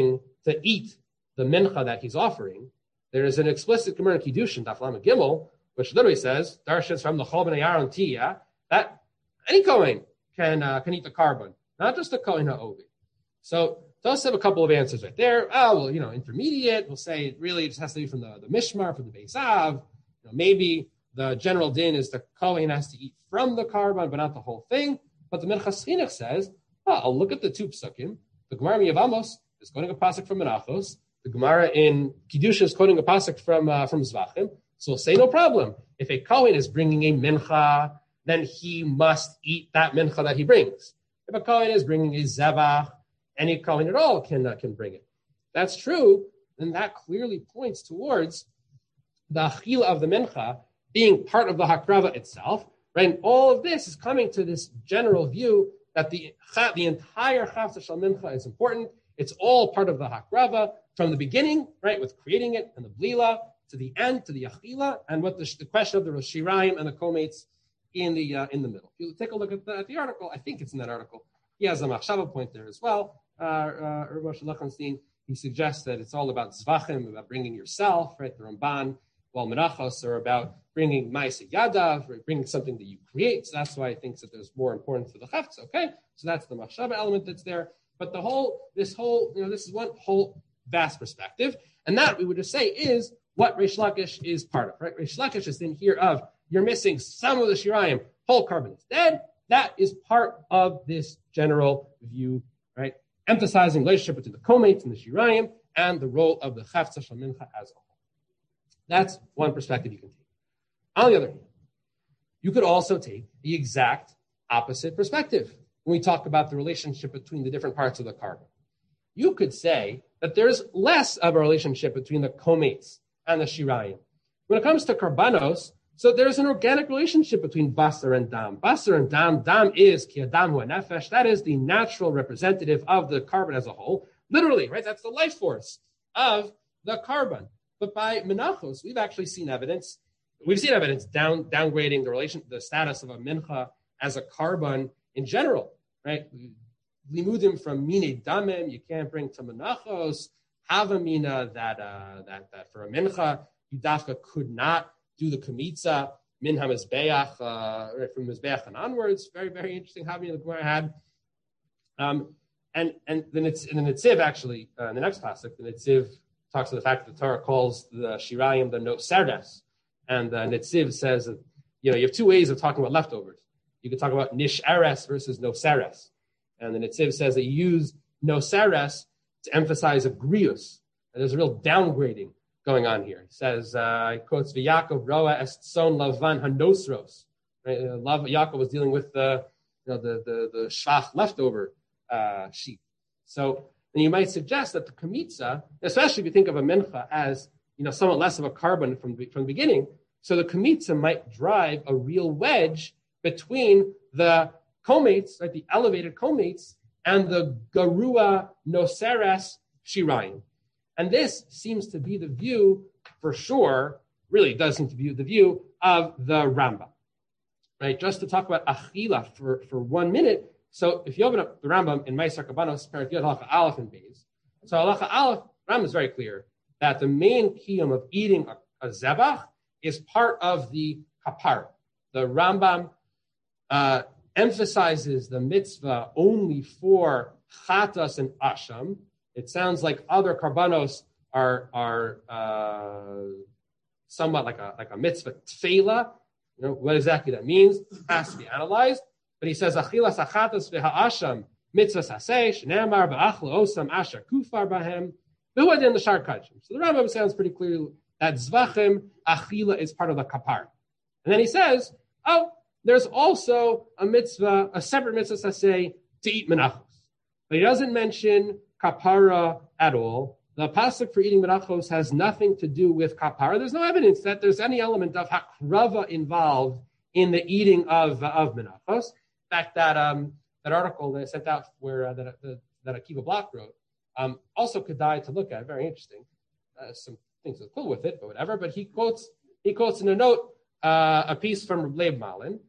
to eat the mincha that he's offering? There is an explicit Gemara in Kiddushin, Daf Lamed Gimel, which literally says, Darshans from the Chol B'nai Aaron Tiyah, that any Kohen can eat the carbon, not just the Kohen HaOvi. So those have a couple of answers right there. Oh, well, intermediate. We'll say it really just has to be from the Mishmar, from the Beis Av. Maybe the general din is the Kohen has to eat from the carbon, but not the whole thing. But the Minchas Chinuch says, I'll look at the two psukim. The Gemara Yevamos is quoting a pasuk from Menachos. The Gemara in Kiddusha is quoting a pasuk from Zvachim. So we'll say no problem. If a Kohen is bringing a mincha, then he must eat that mincha that he brings. If a Kohen is bringing a zevach, any Kohen at all can bring it. That's true, then that clearly points towards the achila of the mincha being part of the hakrava itself, right? And all of this is coming to this general view that the entire chavta shel mincha is important. It's all part of the hakrava from the beginning, right, with creating it and the blila to the end, to the achila, and what the question of the Rosh Shirayim and the komates in the middle. If you take a look at the article, I think it's in that article. He has a machshava point there as well. Rav Moshe Lechenstein, he suggests that it's all about zvachim, about bringing yourself, right? The Ramban, while menachos are about bringing ma'aseh yadav, right? Bringing something that you create. So that's why I think that there's more importance to the chafetz. Okay, so that's the machshava element that's there. But this is one whole vast perspective, and that we would just say is what Reish Lakish is part of, right? Reish Lakish is in here of you're missing some of the shirayim, whole carbon is dead. That is part of this general view, right? Emphasizing relationship between the komates and the shirayim and the role of the chavtza shel mincha as a whole. That's one perspective you can take. On the other hand, you could also take the exact opposite perspective when we talk about the relationship between the different parts of the carbon. You could say that there's less of a relationship between the komates and the shirayim. When it comes to karbanos, so there's an organic relationship between basar and dam. Basar and dam, dam is ki adam hu nefesh. That is the natural representative of the carbon as a whole. Literally, right? That's the life force of the carbon. But by menachos, we've actually seen evidence. We've seen evidence downgrading the status of a mincha as a carbon in general, right? Limudim from mine damim, you can't bring to menachos. Havamina that for a mincha, you dafka could not do the kamitza min hamizbeach from mizbeach and onwards. Very, very interesting havamina the Gemara had. And the Netziv actually in the next pasuk, the Netziv talks to the fact that the Torah calls the shirayim the noseres, and the Netziv says that you have two ways of talking about leftovers. You can talk about nisheres versus noseres, and the Netziv says that you use noseres to emphasize a grius. And there's a real downgrading going on here. He says, he quotes, "V'Yaakov roa est son lavan hanosros." Right? Yaakov was dealing with the shvach leftover sheep. So then you might suggest that the kamitza, especially if you think of a mincha as somewhat less of a carbon from the beginning, so the kamitza might drive a real wedge between the komates, right, the elevated komates, and the garua noseres shirayim. And this seems to be the view, for sure, really does seem to be the view of the Rambam. Right? Just to talk about achila for 1 minute. So if you open up the Rambam in Ma'aser Kabbanos, Perek Yod Halacha Aleph and Beis, so Halacha Aleph, Rambam is very clear that the main kiyum of eating a zebach is part of the kapara. The Rambam emphasizes the mitzvah only for chatas and asham. It sounds like other karbanos are somewhat like a mitzvah tefela. What exactly that means has to be analyzed. But he says achilas achatas v'ha'asham mitzvah saseh shneamar ba'achla osam asher kufar bahem v'huadin l'shar kachim. So the Rambam sounds pretty clear that zvachim achila is part of the kapar. And then he says, there's also a separate mitzvah saseh to eat menachos. But he doesn't mention kapara at all. The pasuk for eating menachos has nothing to do with kapara. There's no evidence that there's any element of hakrava involved in the eating of menachos. In fact, that article that I sent out where that Akiva Block wrote also could die to look at. Very interesting. Some things are cool with it, but whatever. But he quotes in a note a piece from Leib Malin,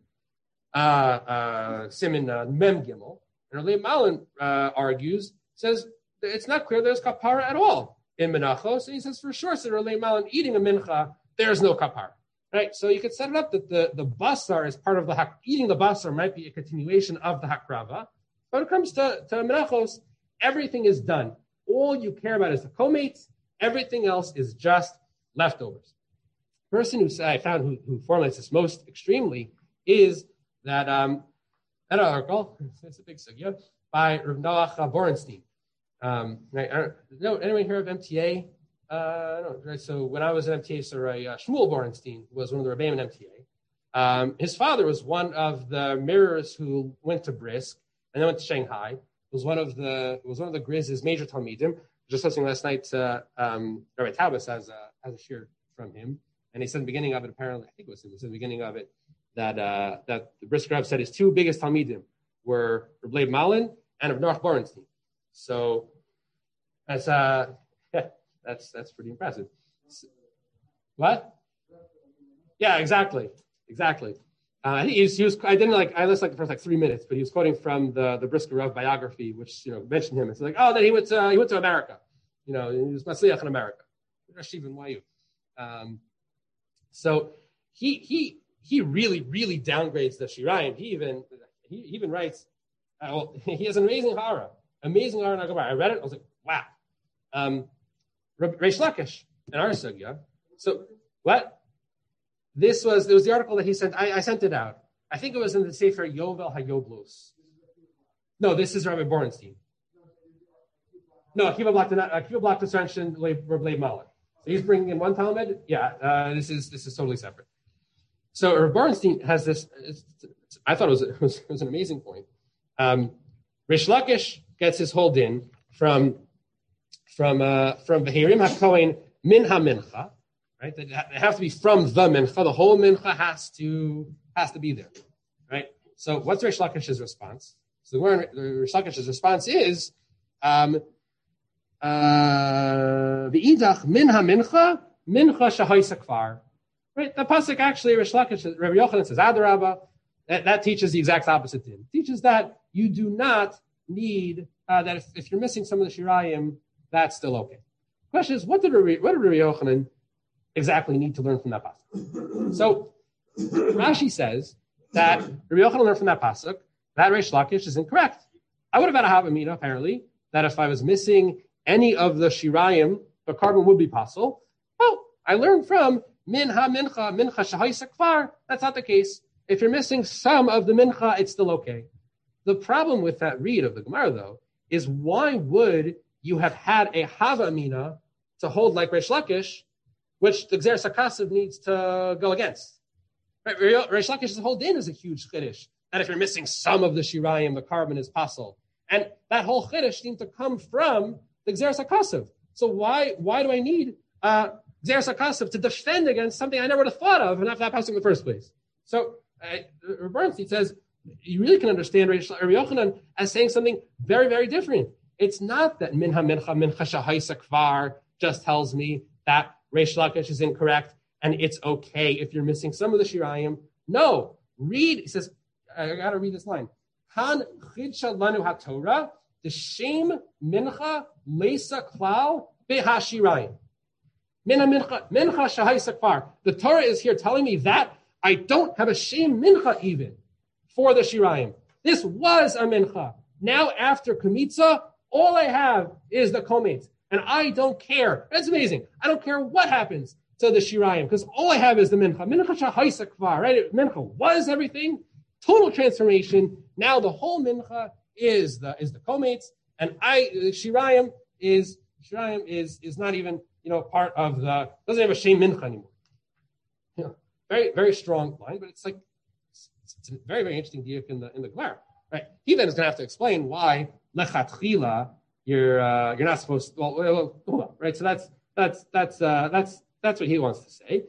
Simin Mem Gimel, and Leib Malin says it's not clear there's kapara at all in menachos. And he says for sure, so Leib Malin eating a mincha, there's no kapara. right? So you could set it up that the basar is part of the eating the basar might be a continuation of the hakrava. But when it comes to menachos, everything is done. All you care about is the kometz. Everything else is just leftovers. The person I found who formulates this most extremely is that that article. It's a big sugya by Rav Noach Borenstein. Right? Anyone hear of MTA? No, right? So when I was at MTA, Shmuel Borenstein was one of the Rebbeim in MTA. His father was one of the mirrors who went to Brisk and then went to Shanghai. Was one of the Grizz's major talmidim. Just listening last night to Rabbi Taubes has a shir from him, and he said in the beginning of it. Apparently, I think it was him. He said in the beginning of it that the Brisk Reb said his two biggest talmidim were Reb Leib Malin and Rav Noach Borenstein. So that's pretty impressive. What? Yeah, exactly. I think he was. I listened the first 3 minutes, but he was quoting from the Brisker Rav biography, which mentioned him. It's like, then he went to America. He was Masliach in America. Rashiv and YU. So he really downgrades the Shirayim. He even writes. He has an amazing hara in Agabar. I read it. I was like, wow. Reish Lakish in our sugya. So what? There was the article that he sent. I sent it out. I think it was in the Sefer Yovel HaYoblos. No, this is Rabbi Borenstein. No, Akiva blocked the sanction Reb Leib Malin. So he's bringing in one Talmud. Yeah, this is totally separate. So Reb Borenstein has this. I thought it was an amazing point. Reish Lakish gets his whole din from Behirim HaKohen Min HaMincha. Right, they have to be from the mincha. The whole mincha has to be there, right? So, what's Reish Lakish's response? So, the Reish Lakish's response is, "V'idach min ha mincha shahoisa kvar." Right, the pasuk actually, Reish Lakish, Rabbi Yochanan says, "Adarabba." That teaches the exact opposite thing. It teaches that you do not need that if you're missing some of the shirayim, that's still okay. The question is, what did Rabbi Yochanan exactly need to learn from that pasuk? So Rashi says that Rabbi Yochanan learned from that pasuk that Reish Lakish is incorrect. I would have had a havamina apparently that if I was missing any of the shirayim, the carbon would be possible. Well, I learned from min ha mincha shahaysa kvar. That's not the case. If you're missing some of the mincha, it's still okay. The problem with that read of the Gemara though is why would you have had a havamina to hold like Reish Lakish, which the Gzeres HaKasav needs to go against. Right? Reish Lakish's whole din is a huge chiddush. And if you're missing some of the shirayim, the carbon is possible. And that whole chiddush seems to come from the Gzeres HaKasav. So why do I need Gzeres HaKasav to defend against something I never would have thought of and have that passing in the first place? So Bernstein says, you really can understand Rabbi Yochanan as saying something very, very different. It's not that mincha shahaisa kvar just tells me that Reish Lakish is incorrect, and it's okay if you're missing some of the shirayim. No, he says, I got to read this line. Han chidsha lanu haTorah d'shem mincha leisa klal behashirayim. Mincha shahaisa kvar. The Torah is here telling me that I don't have a shem mincha even for the shirayim. This was a mincha. Now after kamitza, all I have is the komet. And I don't care. That's amazing. I don't care what happens to the shirayim because all I have is the mincha. Mincha shahaisa kvar, right? Mincha was everything. Total transformation. Now the whole mincha is the kometz, and shirayim is not even part of the, doesn't have a shem mincha anymore. Very very strong line, but it's a very very interesting diuk in the Gemara. Right? He then is going to have to explain why lechatchila. You're not supposed to. Well, hold on, right? So that's what he wants to say.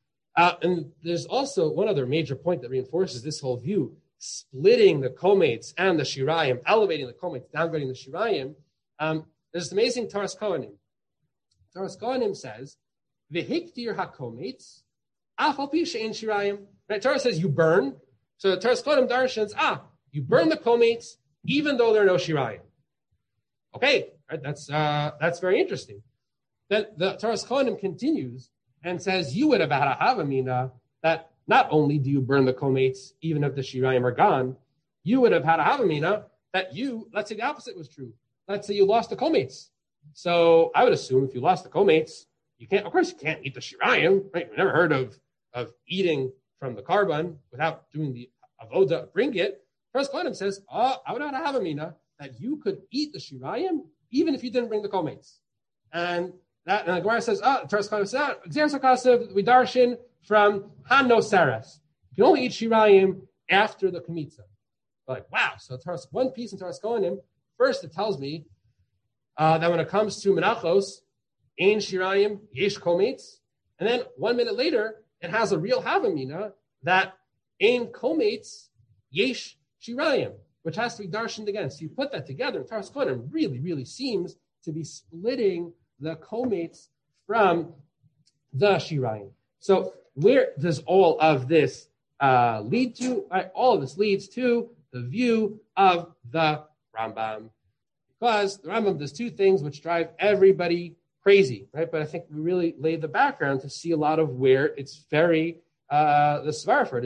And there's also one other major point that reinforces this whole view: splitting the kometz and the shirayim, elevating the kometz, downgrading the shirayim. There's this amazing Taras Kohanim. Taras Kohanim says, "V'hiktir hakometz, afal pi she'en shirayim." Right? Torah says you burn. So Taras Kohanim darshans, you burn the kometz even though there are no shirayim. Okay, right, that's very interesting. Then the Taras Kohanim continues and says you would have had a havamina that not only do you burn the kometz even if the shirayim are gone, you would have had a havamina that let's say the opposite was true. Let's say you lost the kometz. So I would assume if you lost the kometz, you can't eat the shirayim, right? We've never heard of eating from the carbon without doing the avoda, bring it. First Kohanim says, I would have a havamina that you could eat the shirayim even if you didn't bring the kometz. And the Gemara says, First Kohanim says, we darshan from Hanno Saras. You can only eat shirayim after the komitza. Like, wow, so one piece in Taras Kohanim, first it tells me that when it comes to menachos, ein shirayim, yesh kometz, and then 1 minute later, it has a real havamina that ein kometz, yesh shirayim, which has to be darshaned again. So you put that together, and Taras Kohanim really, really seems to be splitting the kometz from the shirayim. So where does all of this lead to? All of this leads to the view of the Rambam. Because the Rambam does two things which drive everybody crazy, right? But I think we really laid the background to see a lot of where it's very, the svara for it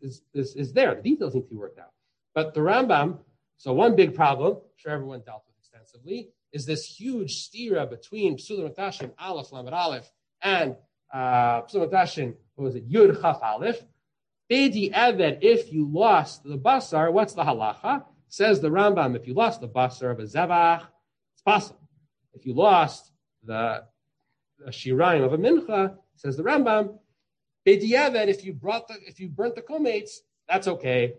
is there. The details need to be worked out. But the Rambam, so one big problem, I'm sure everyone dealt with extensively, is this huge stira between Psulim Tashin, Aleph, Lamed Aleph, and Psulim Tashin, Yud Chaf Aleph. Bedi Eved, if you lost the basar, what's the halacha? Says the Rambam, if you lost the basar of a zevach, it's possible. If you lost the shirayim of a mincha, says the Rambam, Bedi Eved, if you burnt the kometz, that's okay.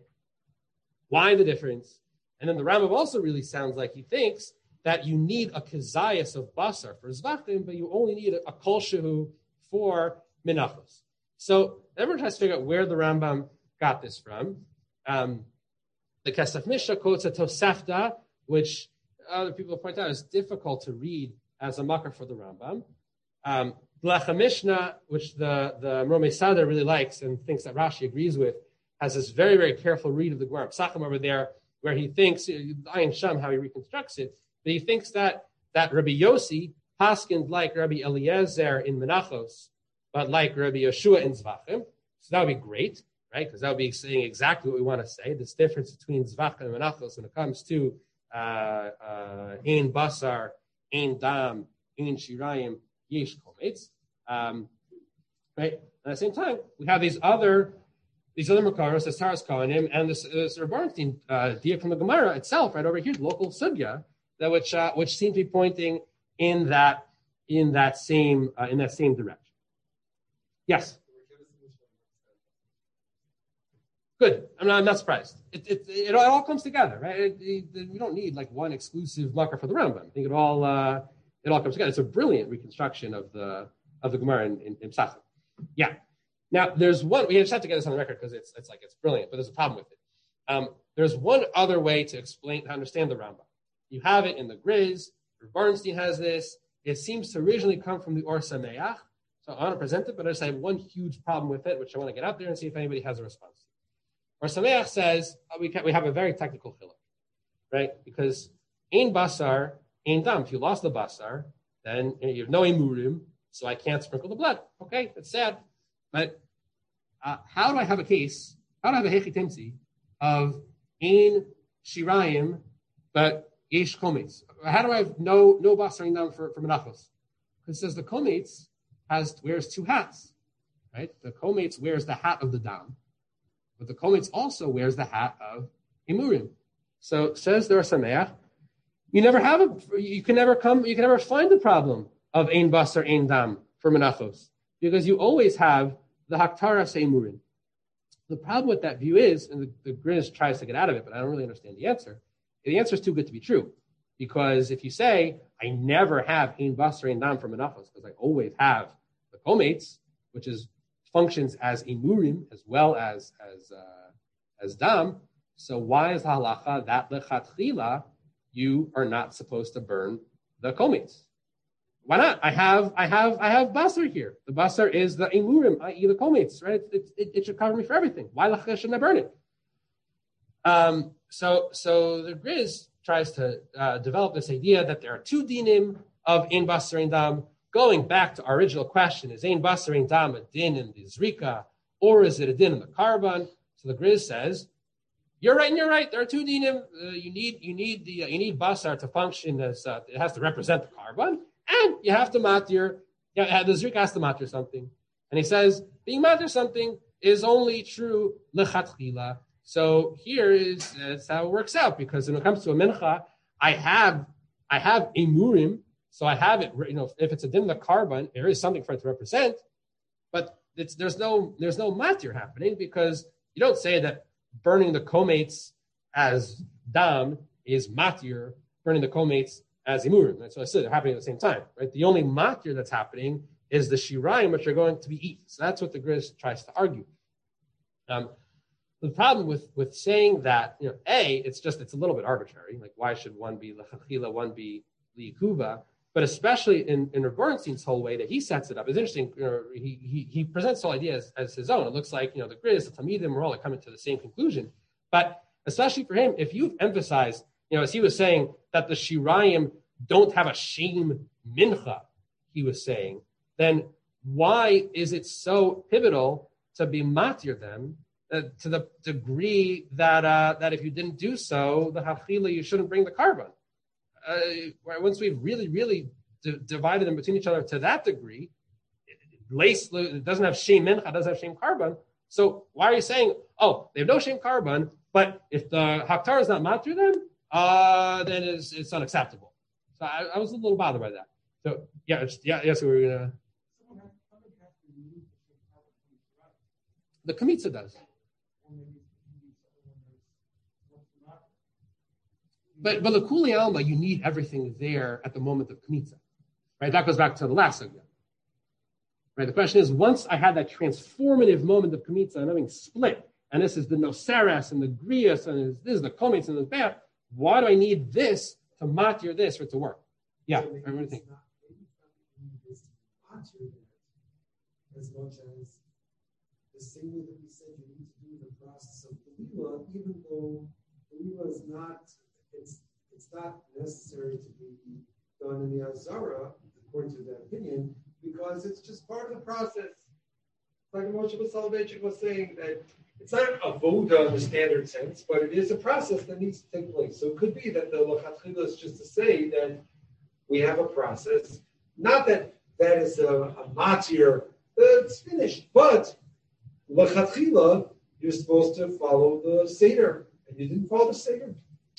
Why the difference? And then the Rambam also really sounds like he thinks that you need a kezayas of basar for zvachim, but you only need a kol shehu for minachos. So everyone tries to figure out where the Rambam got this from. The Kesef Mishnah quotes a Tosefta, which other people point out is difficult to read as a makar for the Rambam. Lecha Mishnah, which the Rome Sada really likes and thinks that Rashi agrees with, has this very, very careful read of the Gemara Psachim over there, where he thinks, Ayin Sham, how he reconstructs it, but he thinks that Rabbi Yossi paskind like Rabbi Eliezer in Menachos, but like Rabbi Yeshua in Zvachim. So that would be great, right? Because that would be saying exactly what we want to say. This difference between Zvachim and Menachos when it comes to Ein Basar, Ein Dam, Ein Shirayim, Yesh Kometz. Right? At the same time, we have these other Makaros, the Taras Kohanim, and this Bernstein dia from the Gemara itself, right over here, the local sugya, that which seem to be pointing in that same direction. Yes. Good. I'm not surprised. It all comes together, right? We don't need like one exclusive makar for the Rambam. I think it all comes together. It's a brilliant reconstruction of the Gemara in Psachim. Yeah. Now there's one. We just have to get this on the record because it's brilliant, but there's a problem with it. There's one other way to understand the Rambam. You have it in the Griz. Bernstein has this. It seems to originally come from the Or Sameach. So I want to present it, but I just have one huge problem with it, which I want to get out there and see if anybody has a response. Or Sameach says we have a very technical chiluk, right? Because ein basar, ein dam. If you lost the basar, then you have no emurim, so I can't sprinkle the blood. Okay, that's sad. But how do I have a case? How do I have a hechi timtzi of ein shirayim, but yesh kometz? How do I have no basar ein dam for menachos? Because it says the kometz wears two hats, right? The kometz wears the hat of the dam, but the kometz also wears the hat of emurim. So says the Or Sameach, you can never find the problem of ein basar ein dam for menachos because you always have the haktara emurim. The problem with that view is, and the Griz tries to get out of it, but I don't really understand the answer. The answer is too good to be true. Because if you say, I never have ein basar ein dam for menachos, because I always have the kometz, which functions as emurim as well as dam, so why is the halacha that lechatchila you are not supposed to burn the kometz? Why not? I have basar here. The basar is the emurim, i.e. the kometz, right? It should cover me for everything. Why shouldn't I burn it? So the Griz tries to develop this idea that there are two dinim of ein basar ein dam. Going back to our original question, is ein basar ein dam a din in the zrika or is it a din in the carbon? So the Griz says, you're right and you're right. There are two dinim. You need basar to function as it has to represent the carbon, and you have to matir. The zrika has to matir something, and he says being matir something is only true lechatchila. So that's how it works out, because when it comes to a mincha, I have emurim, so I have it. If it's a din the carbon, there is something for it to represent, but there's no matir happening, because you don't say that burning the komates as dam is matir, burning the komates as emurim. That's what I said. They're happening at the same time, right? The only matir that's happening is the shirayim, which are going to be eaten. So that's what the Griz tries to argue. The problem with saying that, it's a little bit arbitrary. Like, why should one be l'chachila, one be li'ikuva? But especially in Rav Bernstein's whole way that he sets it up, it's interesting. He presents the whole idea as his own. It looks like, the Griz, the Talmidim, we're all coming to the same conclusion. But especially for him, if you've emphasized, as he was saying, that the Shirayim don't have a Shem Mincha, he was saying, then why is it so pivotal to be matir them to the degree that if you didn't do so, the hachila, you shouldn't bring the carbon? Once we've really, really divided them between each other to that degree, it doesn't have Shem Mincha, doesn't have Shem carbon. So why are you saying, they have no Shem carbon, but if the Haktar is not matir them, then it's unacceptable? So I was a little bothered by that. So yes, we were gonna. The Kmitza does. But the Kuli Alma, you need everything there at the moment of Kmitza. Right? That goes back to the last sugya. Right? The question is, once I had that transformative moment of Kmitza and having split, and this is the Noseres and the Grias, and this is the Komitz and the Be'er, why do I need this to matir this for it to work? Yeah, everyone think. As much as the same way that we said you need to do the process of Kalila, even though Kalila is not, it's not necessary to be done in the Azara, according to that opinion, because it's just part of the process. Like Moshe Soloveitchik was saying, that it's not a voda in the standard sense, but it is a process that needs to take place. So it could be that the Lachatchila is just to say that we have a process, not that is a matir, it's finished, but L'chatchila, you're supposed to follow the Seder, and you didn't follow the Seder.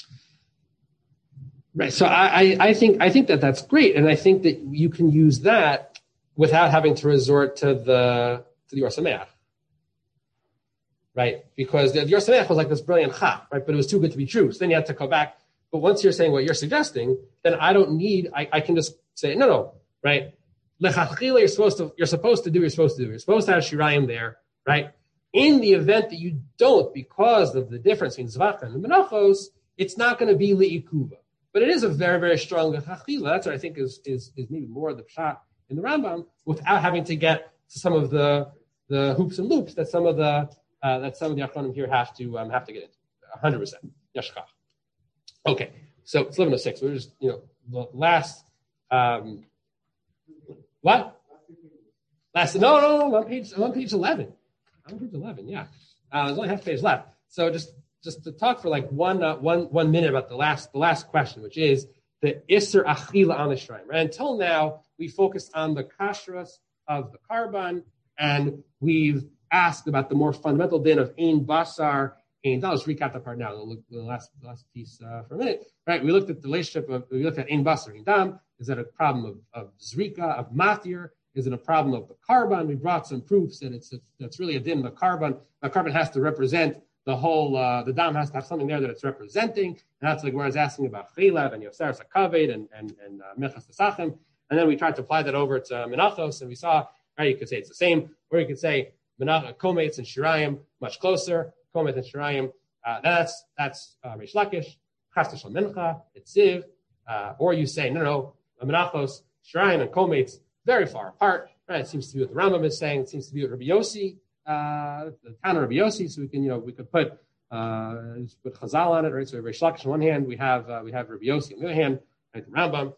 Right. So I think that's great, and I think that you can use that without having to resort to the Yor Sameach. Right? Because the Yor Sameach was like this brilliant chap, right? But it was too good to be true. So then you have to go back. But once you're saying what you're suggesting, then I don't need. I can just say no, right? L'chatchila, you're supposed to do. You're supposed to have shirayim there. Right? In the event that you don't, because of the difference between Zvach and the Menachos, it's not going to be li'ikuva. But it is a very, very strong chachila. That's what I think is maybe more of the pshat in the Rambam, without having to get to some of the hoops and loops that some of the Achronim here have to get into. 100%. Yashkach. Okay, so it's 11:06. We're just the last. What? Last? No. I'm on page 11. I'm on page 11. Yeah, there's only half a page left. So just to talk for like one minute about the last question, which is the Isser Achila on the shrine. Right? Until now, we focused on the kashrus of the carbon, and we've asked about the more fundamental din of Ein Basar. I'll just recap that part now. We'll look at the last piece for a minute. Right? We looked at the relationship we looked at Ein Basar, Ein Dam. Is that a problem of Zrika, of Matir? Is it a problem of the carbon? We brought some proofs that that's really a din of the carbon. The carbon has to represent the whole, the dam has to have something there that it's representing. And that's like where I was asking about Chelav and Yoseres HaKaved and Mechas Tesachem. And then we tried to apply that over to Menachos, and we saw, right, you could say it's the same, or you could say Kometz and Shirayim, much closer. Kometz and Shirayim, that's Reish Lakish, Chastas Shal Mincha, it's Ziv. Or you say, no, Menachos, Shirayim, and Kometz, very far apart. Right? It seems to be what the Rambam is saying. It seems to be what Rabbi Yossi, the town of Rabbi Yossi. So we could put Chazal on it, right? So Reish Lakish on one hand, we have Rabbi Yossi on the other hand, right? The Rambam,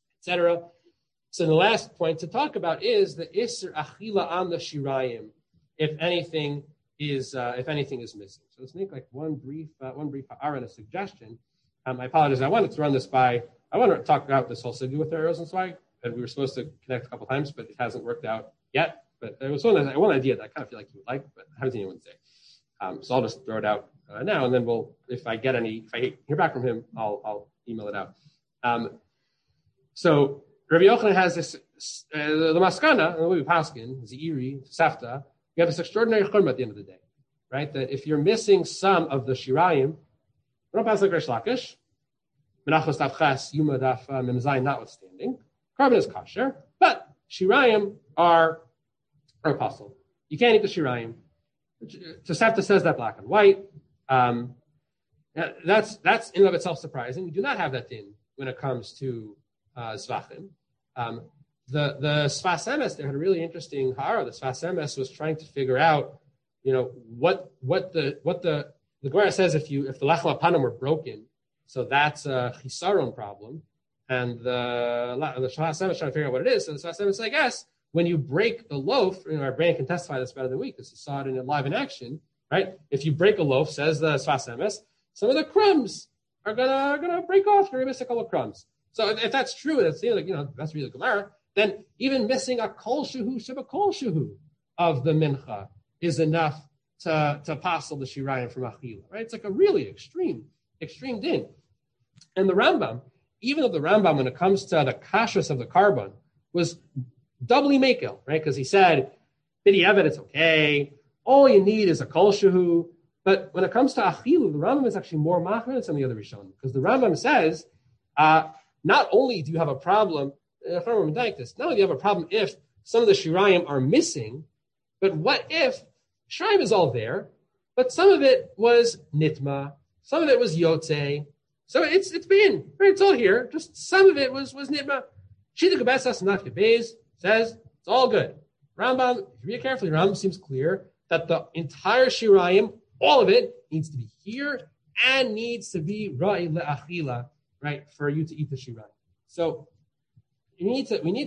etc. So the last point to talk about is the Isser Achila on the Shirayim. if anything is missing. So let's make like one brief ha'ara and a suggestion. I apologize. I wanted to run this by. I want to talk about this whole sugya with Rosenzweig, and we were supposed to connect a couple times, but it hasn't worked out yet. But there was one idea that I kind of feel like you would like, but I haven't seen anyone say. So I'll just throw it out now, and then if I hear back from him, I'll email it out. So Rabbi Yochanan has this the maskana, and the way we paskin, Zeiri, Safta. You have this extraordinary churma at the end of the day, right? That if you're missing some of the shirayim, we don't pass like Reish Lakish. Menachos daf ches, Yuma daf mem zayin notwithstanding, carbon is kosher, but shirayim are apostle. You can't eat the shirayim. Tosefta says that black and white. That's in and of itself surprising. We do not have that din when it comes to zvachim. The Sfas Emes, they had a really interesting ha'ara. The Sfas Emes was trying to figure out, what the Gemara says if the lachem apanim were broken, so that's a chisaron problem, and the Sfas Emes trying to figure out what it is. So the Sfas Emes, I guess, when you break the loaf, our brain can testify this better than we, because he saw it in live in action, right? If you break a loaf, says the Sfas Emes, some of the crumbs are gonna break off. You're gonna miss a couple of crumbs. So if that's true, that's that's really the Gemara. Then even missing a kol shehu sheba kol shehu of the mincha is enough to passel the shirayim from achila, right? It's like a really extreme din. And the Rambam, even though the Rambam, when it comes to the kashrus of the carbon, was doubly makel, right? Because he said, b'di evet, it's okay. All you need is a kol shehu. But when it comes to achilu, the Rambam is actually more machmir than some of the other Rishonim, because the Rambam says, not only do you have a problem. Not only do you have a problem if some of the shirayim are missing, but what if shirayim is all there, but some of it was nitma, some of it was yotze, so it's been right. It's all here. Just some of it was nitma. Shita Gebesas Naf Gebez says it's all good. Rambam, if you read carefully, Rambam seems clear that the entire shirayim, all of it, needs to be here and needs to be ra'i le'achila, right, for you to eat the shirayim. So we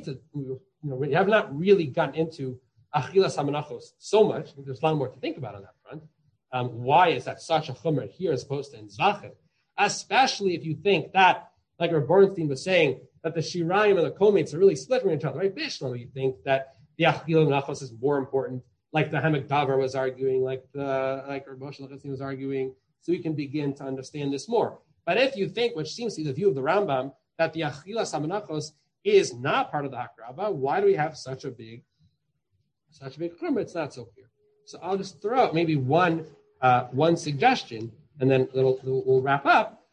have not really gotten into achilas hamanachos so much. There's a lot more to think about on that front. Why is that such a chumrah here as opposed to in zvachim? Especially if you think that, like Rav Bornstein was saying, that the shirayim and the komates are really split from each other, right? Bishlam, you think that the achilas hamanachos is more important, like the Hamek Davar was arguing, like Rav Moshe Lechatzin was arguing, so we can begin to understand this more. But if you think, which seems to be the view of the Rambam, that the achilas hamanachos is not part of the hakrava, why do we have such a big chumrah? It's not so clear. So I'll just throw out maybe one suggestion, and then we'll wrap up.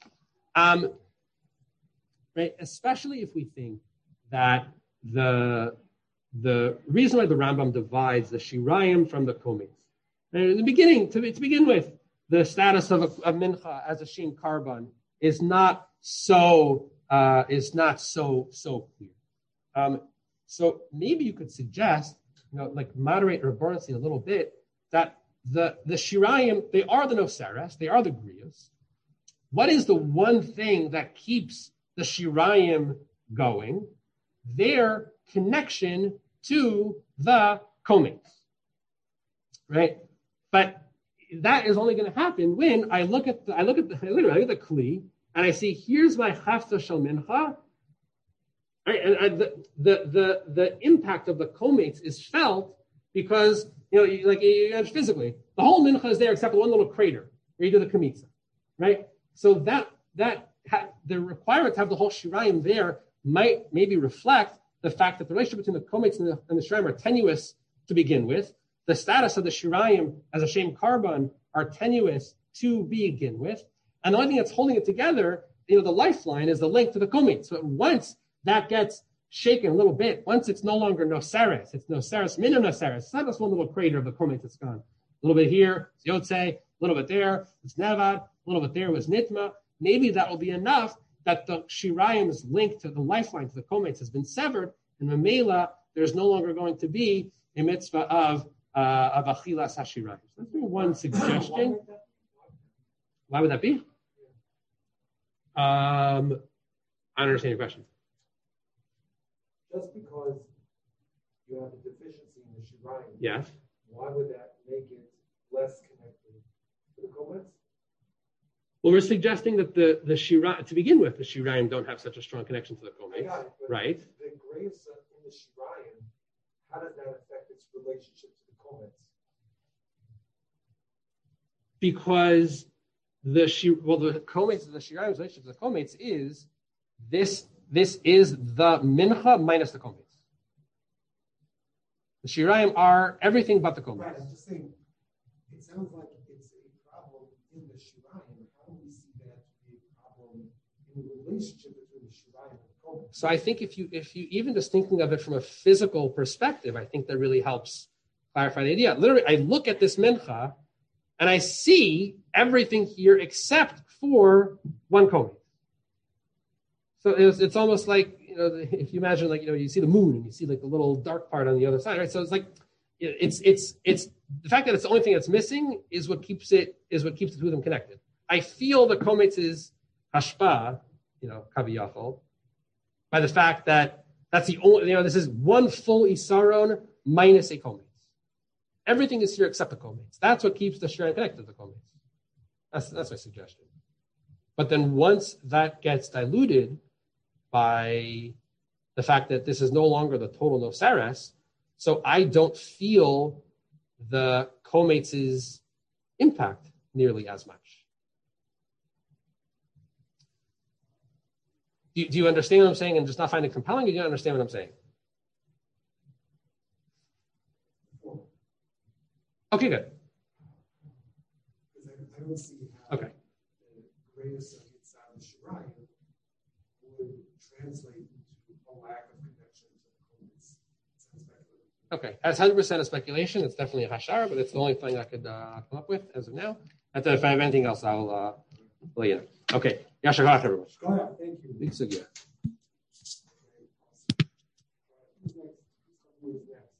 Right, especially if we think that the reason why the Rambam divides the shirayim from the komitz, in the beginning, to begin with, the status of mincha as a shin karban is not so clear. So maybe you could suggest, like moderate Rav Bornstein a little bit, that the shirayim, they are the noseres, they are the griyos. What is the one thing that keeps the shirayim going? Their connection to the komitz, right? But that is only going to happen when I look at the kli and I see, here's my hafta shel mincha, right? And the impact of the komitz is felt because physically the whole mincha is there except one little crater where you do the kamitza, right? So the requirement to have the whole shirayim there might maybe reflect the fact that the relationship between the komitz and the shirayim are tenuous to begin with. The status of the shirayim as a shem karban are tenuous to begin with. And the only thing that's holding it together, the lifeline is the link to the komitz. So once that gets shaken a little bit, once it's no longer noseres, it's noseres minimum noseres. It's not just one little crater of the komitz that's gone. A little bit here, it's yotze, a little bit there, it's nevad, a little bit there was nitma. Maybe that will be enough that the shirayim's link to the lifeline to the komitz has been severed, and Mamela, there's no longer going to be a mitzvah of achilas hashirayim. So that's one suggestion. Why would that be? I don't understand your question. Just because you have a deficiency in the shirayim, yes, why would that make it less connected to the Komets? Well, we're suggesting that the Shira, to begin with, the Shirayim don't have such a strong connection to the Komets, right? The grace in the Shirayim, how does that affect its relationship to the Komets? Because the Komets, the Shirayim's relationship to the Komets is this is the Mincha minus the Komets. The Shirayim are everything but the Komets. Right, I'm just saying, it sounds like it's a problem in the Shirayim. How do we see that to be a problem in the relationship between the Shirayim and the Komets? So I think if you even just thinking of it from a physical perspective, I think that really helps clarify the idea. Literally, I look at this Mincha and I see everything here except for one Komet. So it's almost like, if you imagine, like, you see the moon and you see like the little dark part on the other side, right? So it's like, it's the fact that it's the only thing that's missing is what keeps the two of them connected. I feel the Komets' hashpa, kaviyachol, by the fact that that's the only, this is one full isaron minus a Komets. Everything is here except the Komets. That's what keeps the Shirayim connected to the Komets. That's my suggestion. But then once that gets diluted by the fact that this is no longer the total nosares, so I don't feel the Komets' impact nearly as much. Do you understand what I'm saying and just not find it compelling, or do you understand what I'm saying? Okay, good. Because I don't see how the greatest of Yitzhak Shirayim would translate into a lack of connection to the Komets. Okay, that's 100% a speculation. It's definitely a hashar, but it's the only thing I could come up with as of now. And if I have anything else, I'll let you know. Okay, Yashar Hach, everyone. Go ahead, thank you. Big sugya. Who's next?